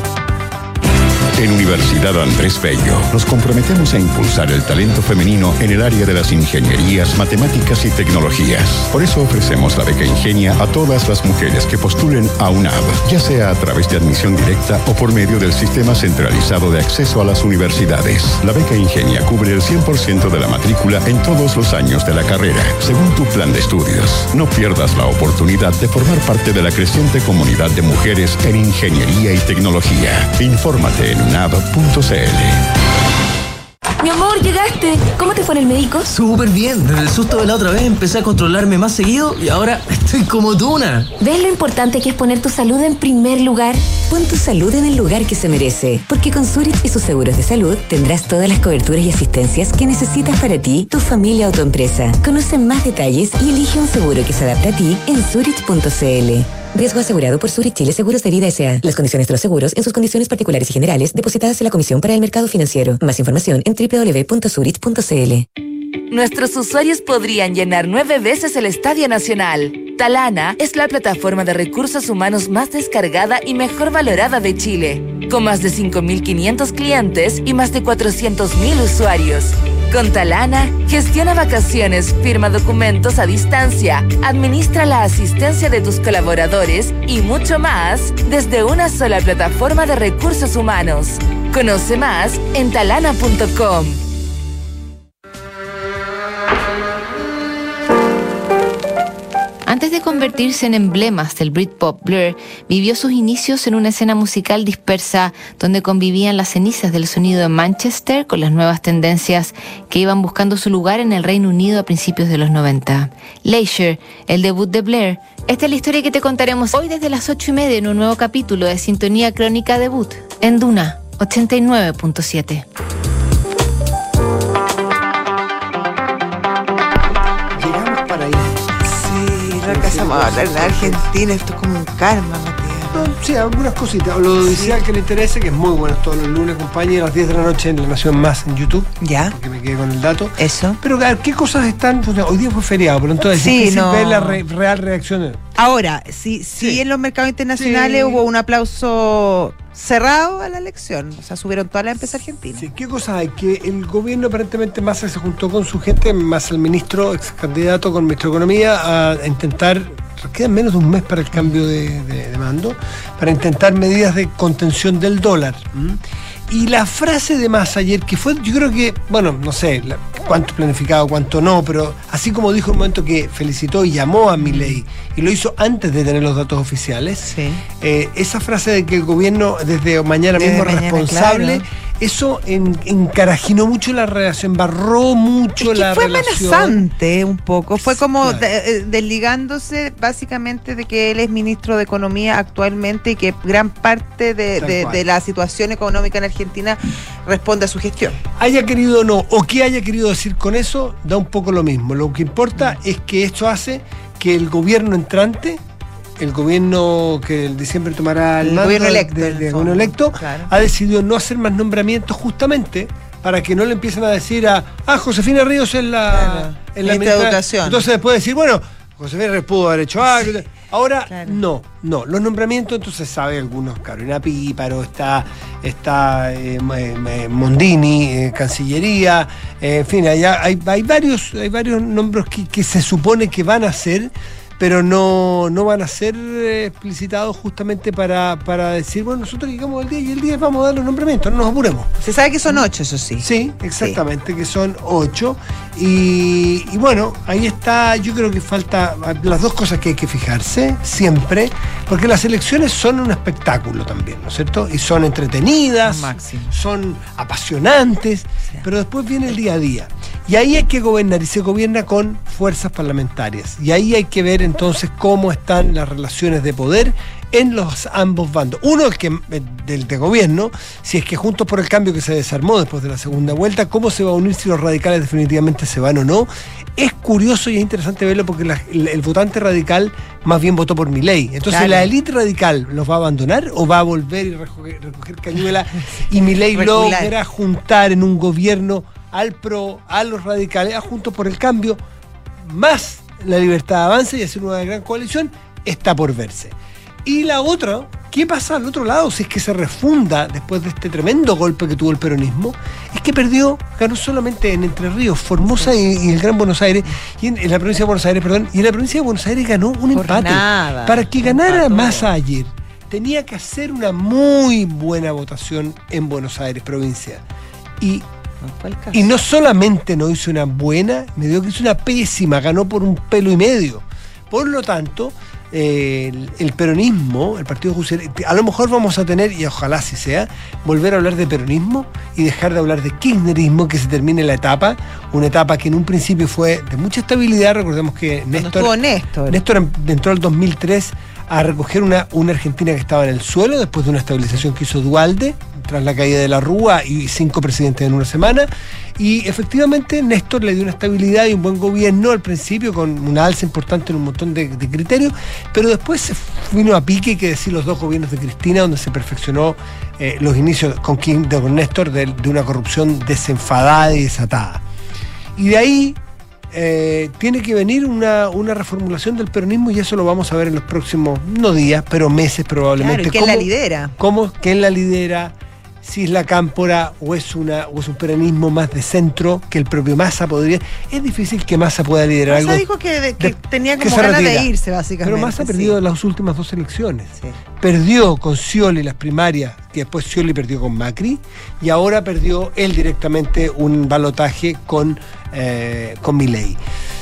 En Universidad Andrés Bello nos comprometemos a impulsar el talento femenino en el área de las ingenierías, matemáticas y tecnologías. Por eso ofrecemos la beca Ingenia a todas las mujeres que postulen a UNAV, ya sea a través de admisión directa o por medio del Sistema Centralizado de Acceso a las Universidades. La beca Ingenia cubre el cien por ciento de la matrícula en todos los años de la carrera, según tu plan de estudios. No pierdas la oportunidad de formar parte de la creciente comunidad de mujeres en ingeniería y tecnología. Infórmate en unav punto c l. Mi amor, llegaste. ¿Cómo te fue en el médico? Súper bien. Desde el susto de la otra vez empecé a controlarme más seguido y ahora estoy como tuna. ¿Ves lo importante que es poner tu salud en primer lugar? Pon tu salud en el lugar que se merece, porque con Zurich y sus seguros de salud tendrás todas las coberturas y asistencias que necesitas para ti, tu familia o tu empresa. Conoce más detalles y elige un seguro que se adapte a ti en zurich punto c l. Riesgo asegurado por Zurich Chile Seguros de Vida S A. Las condiciones de los seguros en sus condiciones particulares y generales depositadas en la Comisión para el Mercado Financiero. Más información en doble u doble u doble u punto zurich punto c l. Nuestros usuarios podrían llenar nueve veces el Estadio Nacional. Talana es la plataforma de recursos humanos más descargada y mejor valorada de Chile, con más de cinco mil quinientos clientes y más de cuatrocientos mil usuarios. Con Talana, gestiona vacaciones, firma documentos a distancia, administra la asistencia de tus colaboradores y mucho más desde una sola plataforma de recursos humanos. Conoce más en talana punto com. Antes de convertirse en emblemas del Britpop, Blur vivió sus inicios en una escena musical dispersa donde convivían las cenizas del sonido de Manchester con las nuevas tendencias que iban buscando su lugar en el Reino Unido a principios de los noventa. Leisure, el debut de Blur. Esta es la historia que te contaremos hoy desde las ocho y media en un nuevo capítulo de Sintonía Crónica Debut en Duna ochenta y nueve punto siete. Empezamos a hablar de Argentina, esto es como un karma, Matías. No, sí, algunas cositas. Lo decía que le interese, que es muy bueno todos los lunes, acompañe a las diez de la noche en La Nación Más en YouTube. Ya. Porque me quedé con el dato. Eso. Pero, a ver, ¿qué cosas están? Pues, hoy día fue feriado, pero entonces sí, es no. ver la re, real reacción. Ahora, sí, sí, sí, en los mercados internacionales sí. hubo un aplauso cerrado a la elección. O sea, subieron todas las empresas argentinas. Sí, ¿qué cosas hay? Que el gobierno aparentemente Massa se juntó con su gente, más el ministro, ex candidato con el ministro de Economía, a intentar, quedan menos de un mes para el cambio de, de, de mando, para intentar medidas de contención del dólar. ¿Mm? Y la frase de Massa ayer, que fue, yo creo que, bueno, no sé la, cuánto planificado, cuánto no, pero así como dijo en un momento que felicitó y llamó a Milei, y lo hizo antes de tener los datos oficiales, sí. eh, esa frase de que el gobierno desde mañana desde mismo es mañana, responsable, claro. Eso en, encarajinó mucho la relación, embarró mucho es que la fue relación. Fue amenazante un poco, fue como claro. de, desligándose básicamente de que él es ministro de Economía actualmente y que gran parte de, de, de la situación económica en Argentina responde a su gestión. Haya querido o no, o que haya querido decir con eso, da un poco lo mismo. Lo que importa mm. es que esto hace que el gobierno entrante, el gobierno que en diciembre tomará el, el mando gobierno electo, de, de, de gobierno electo claro. ha decidido no hacer más nombramientos justamente para que no le empiecen a decir a ah, Josefina Ríos en la, claro. en la educación. Entonces después decir, bueno, Josefina Ríos pudo haber hecho algo. Sí. Ahora, claro. no, no. Los nombramientos, entonces sabe algunos, Carolina Píparo, está, está eh, eh, Mondini, eh, Cancillería, eh, en fin, allá hay, hay varios, hay varios nombres que, que se supone que van a ser, pero no, no van a ser explicitados justamente para, para decir, bueno, nosotros llegamos al día y el día vamos a dar los nombramientos, no nos apuremos. Se sabe que son ocho, eso sí. Sí, exactamente, sí. que son ocho. Y, y bueno, ahí está, yo creo que falta las dos cosas que hay que fijarse siempre, porque las elecciones son un espectáculo también, ¿no es cierto? Y son entretenidas, son apasionantes, sí. pero después viene el día a día. Y ahí hay que gobernar, y se gobierna con fuerzas parlamentarias. Y ahí hay que ver entonces cómo están las relaciones de poder en los ambos bandos. Uno, el que del de gobierno, si es que Juntos por el Cambio, que se desarmó después de la segunda vuelta, cómo se va a unir, si los radicales definitivamente se van o no. Es curioso y es interesante verlo porque la, el, el votante radical más bien votó por Milei. Entonces, claro. ¿la élite radical los va a abandonar o va a volver y recoger, recoger cañuela y Milei logra juntar en un gobierno al PRO, a los radicales, a Juntos por el Cambio, más la Libertad Avanza y hacer una gran coalición? Está por verse. Y la otra, ¿qué pasa al otro lado si es que se refunda después de este tremendo golpe que tuvo el peronismo? Es que perdió, ganó solamente en Entre Ríos, Formosa y, y el Gran Buenos Aires, y en, en la provincia de Buenos Aires, perdón, y en la provincia de Buenos Aires ganó un Por empate. nada. Para que ganara Empató. Massa ayer, tenía que hacer una muy buena votación en Buenos Aires, provincia. Y, No fue el caso. y no solamente no hizo una buena, me dio que hizo una pésima, ganó por un pelo y medio. Por lo tanto, eh, el, el peronismo, el Partido Justicialista, a lo mejor vamos a tener, y ojalá así sea, volver a hablar de peronismo y dejar de hablar de kirchnerismo, que se termine la etapa, una etapa que en un principio fue de mucha estabilidad. Recordemos que Cuando Néstor, estuvo Néstor. Néstor em- entró al dos mil tres a recoger una, una Argentina que estaba en el suelo después de una estabilización que hizo Duhalde tras la caída de la Rúa y cinco presidentes en una semana, y efectivamente Néstor le dio una estabilidad y un buen gobierno al principio con una alza importante en un montón de, de criterios, pero después se vino a pique, hay que decir, los dos gobiernos de Cristina, donde se perfeccionó eh, los inicios con, Kim- de- con Néstor de, de una corrupción desenfadada y desatada. Y de ahí eh, tiene que venir una, una reformulación del peronismo, y eso lo vamos a ver en los próximos, no días, pero meses probablemente. Claro, ¿y quién la ¿Cómo- lidera? ¿Cómo, quién la lidera? Si es la Cámpora o es una o es un peronismo más de centro que el propio Massa podría. Es difícil que Massa pueda liderar Massa algo. dijo que, de- que de- tenía que como se ganas retira. de irse, básicamente. Pero Massa ha sí. perdido las últimas dos elecciones. Sí. Perdió con Scioli las primarias, que después Scioli perdió con Macri, y ahora perdió él directamente un balotaje con, eh, con Milei.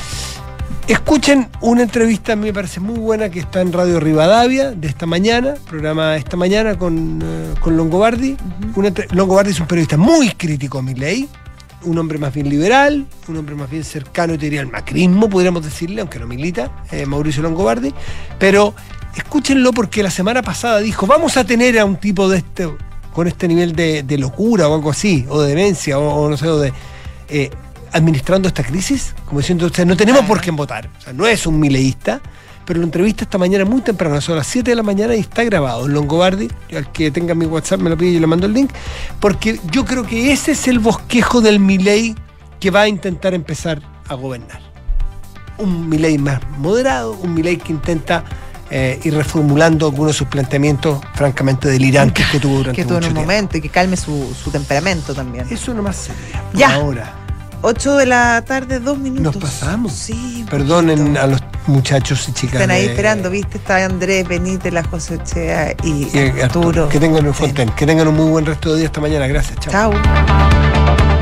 Escuchen una entrevista, a mí me parece muy buena, que está en Radio Rivadavia de esta mañana, programa esta mañana con, eh, con Longobardi. Uh-huh. Una entre- Longobardi es un periodista muy crítico a Milei, un hombre más bien liberal, un hombre más bien cercano, te diría, al macrismo, podríamos decirle, aunque no milita, eh, Mauricio Longobardi. Pero escúchenlo, porque la semana pasada dijo, vamos a tener a un tipo de este con este nivel de, de locura o algo así, o de demencia, o, o no sé, o de... Eh, administrando esta crisis, como diciendo, o sea, no tenemos por quién votar. O sea, no es un mileísta, pero lo entrevista esta mañana muy temprano, son las siete de la mañana, y está grabado en Longobardi. Al que tenga mi WhatsApp me lo pide y yo le mando el link, porque yo creo que ese es el bosquejo del Milei que va a intentar empezar a gobernar. Un Milei más moderado, un Milei que intenta eh, ir reformulando algunos de sus planteamientos francamente delirantes que tuvo durante que tuvo en mucho un tiempo. momento, y que calme su, su temperamento también. Eso nomás sería. por Ya. Ahora. ocho de la tarde, dos minutos. Nos pasamos. Sí. un Perdonen poquito. a los muchachos y chicas. Están ahí de- esperando, ¿viste? Está Andrés, Benítez, la José Ochea y, y Arturo. Arturo. Que tengan un Sí. Fonten, que tengan un muy buen resto de día esta mañana. Gracias. Chao. Chao.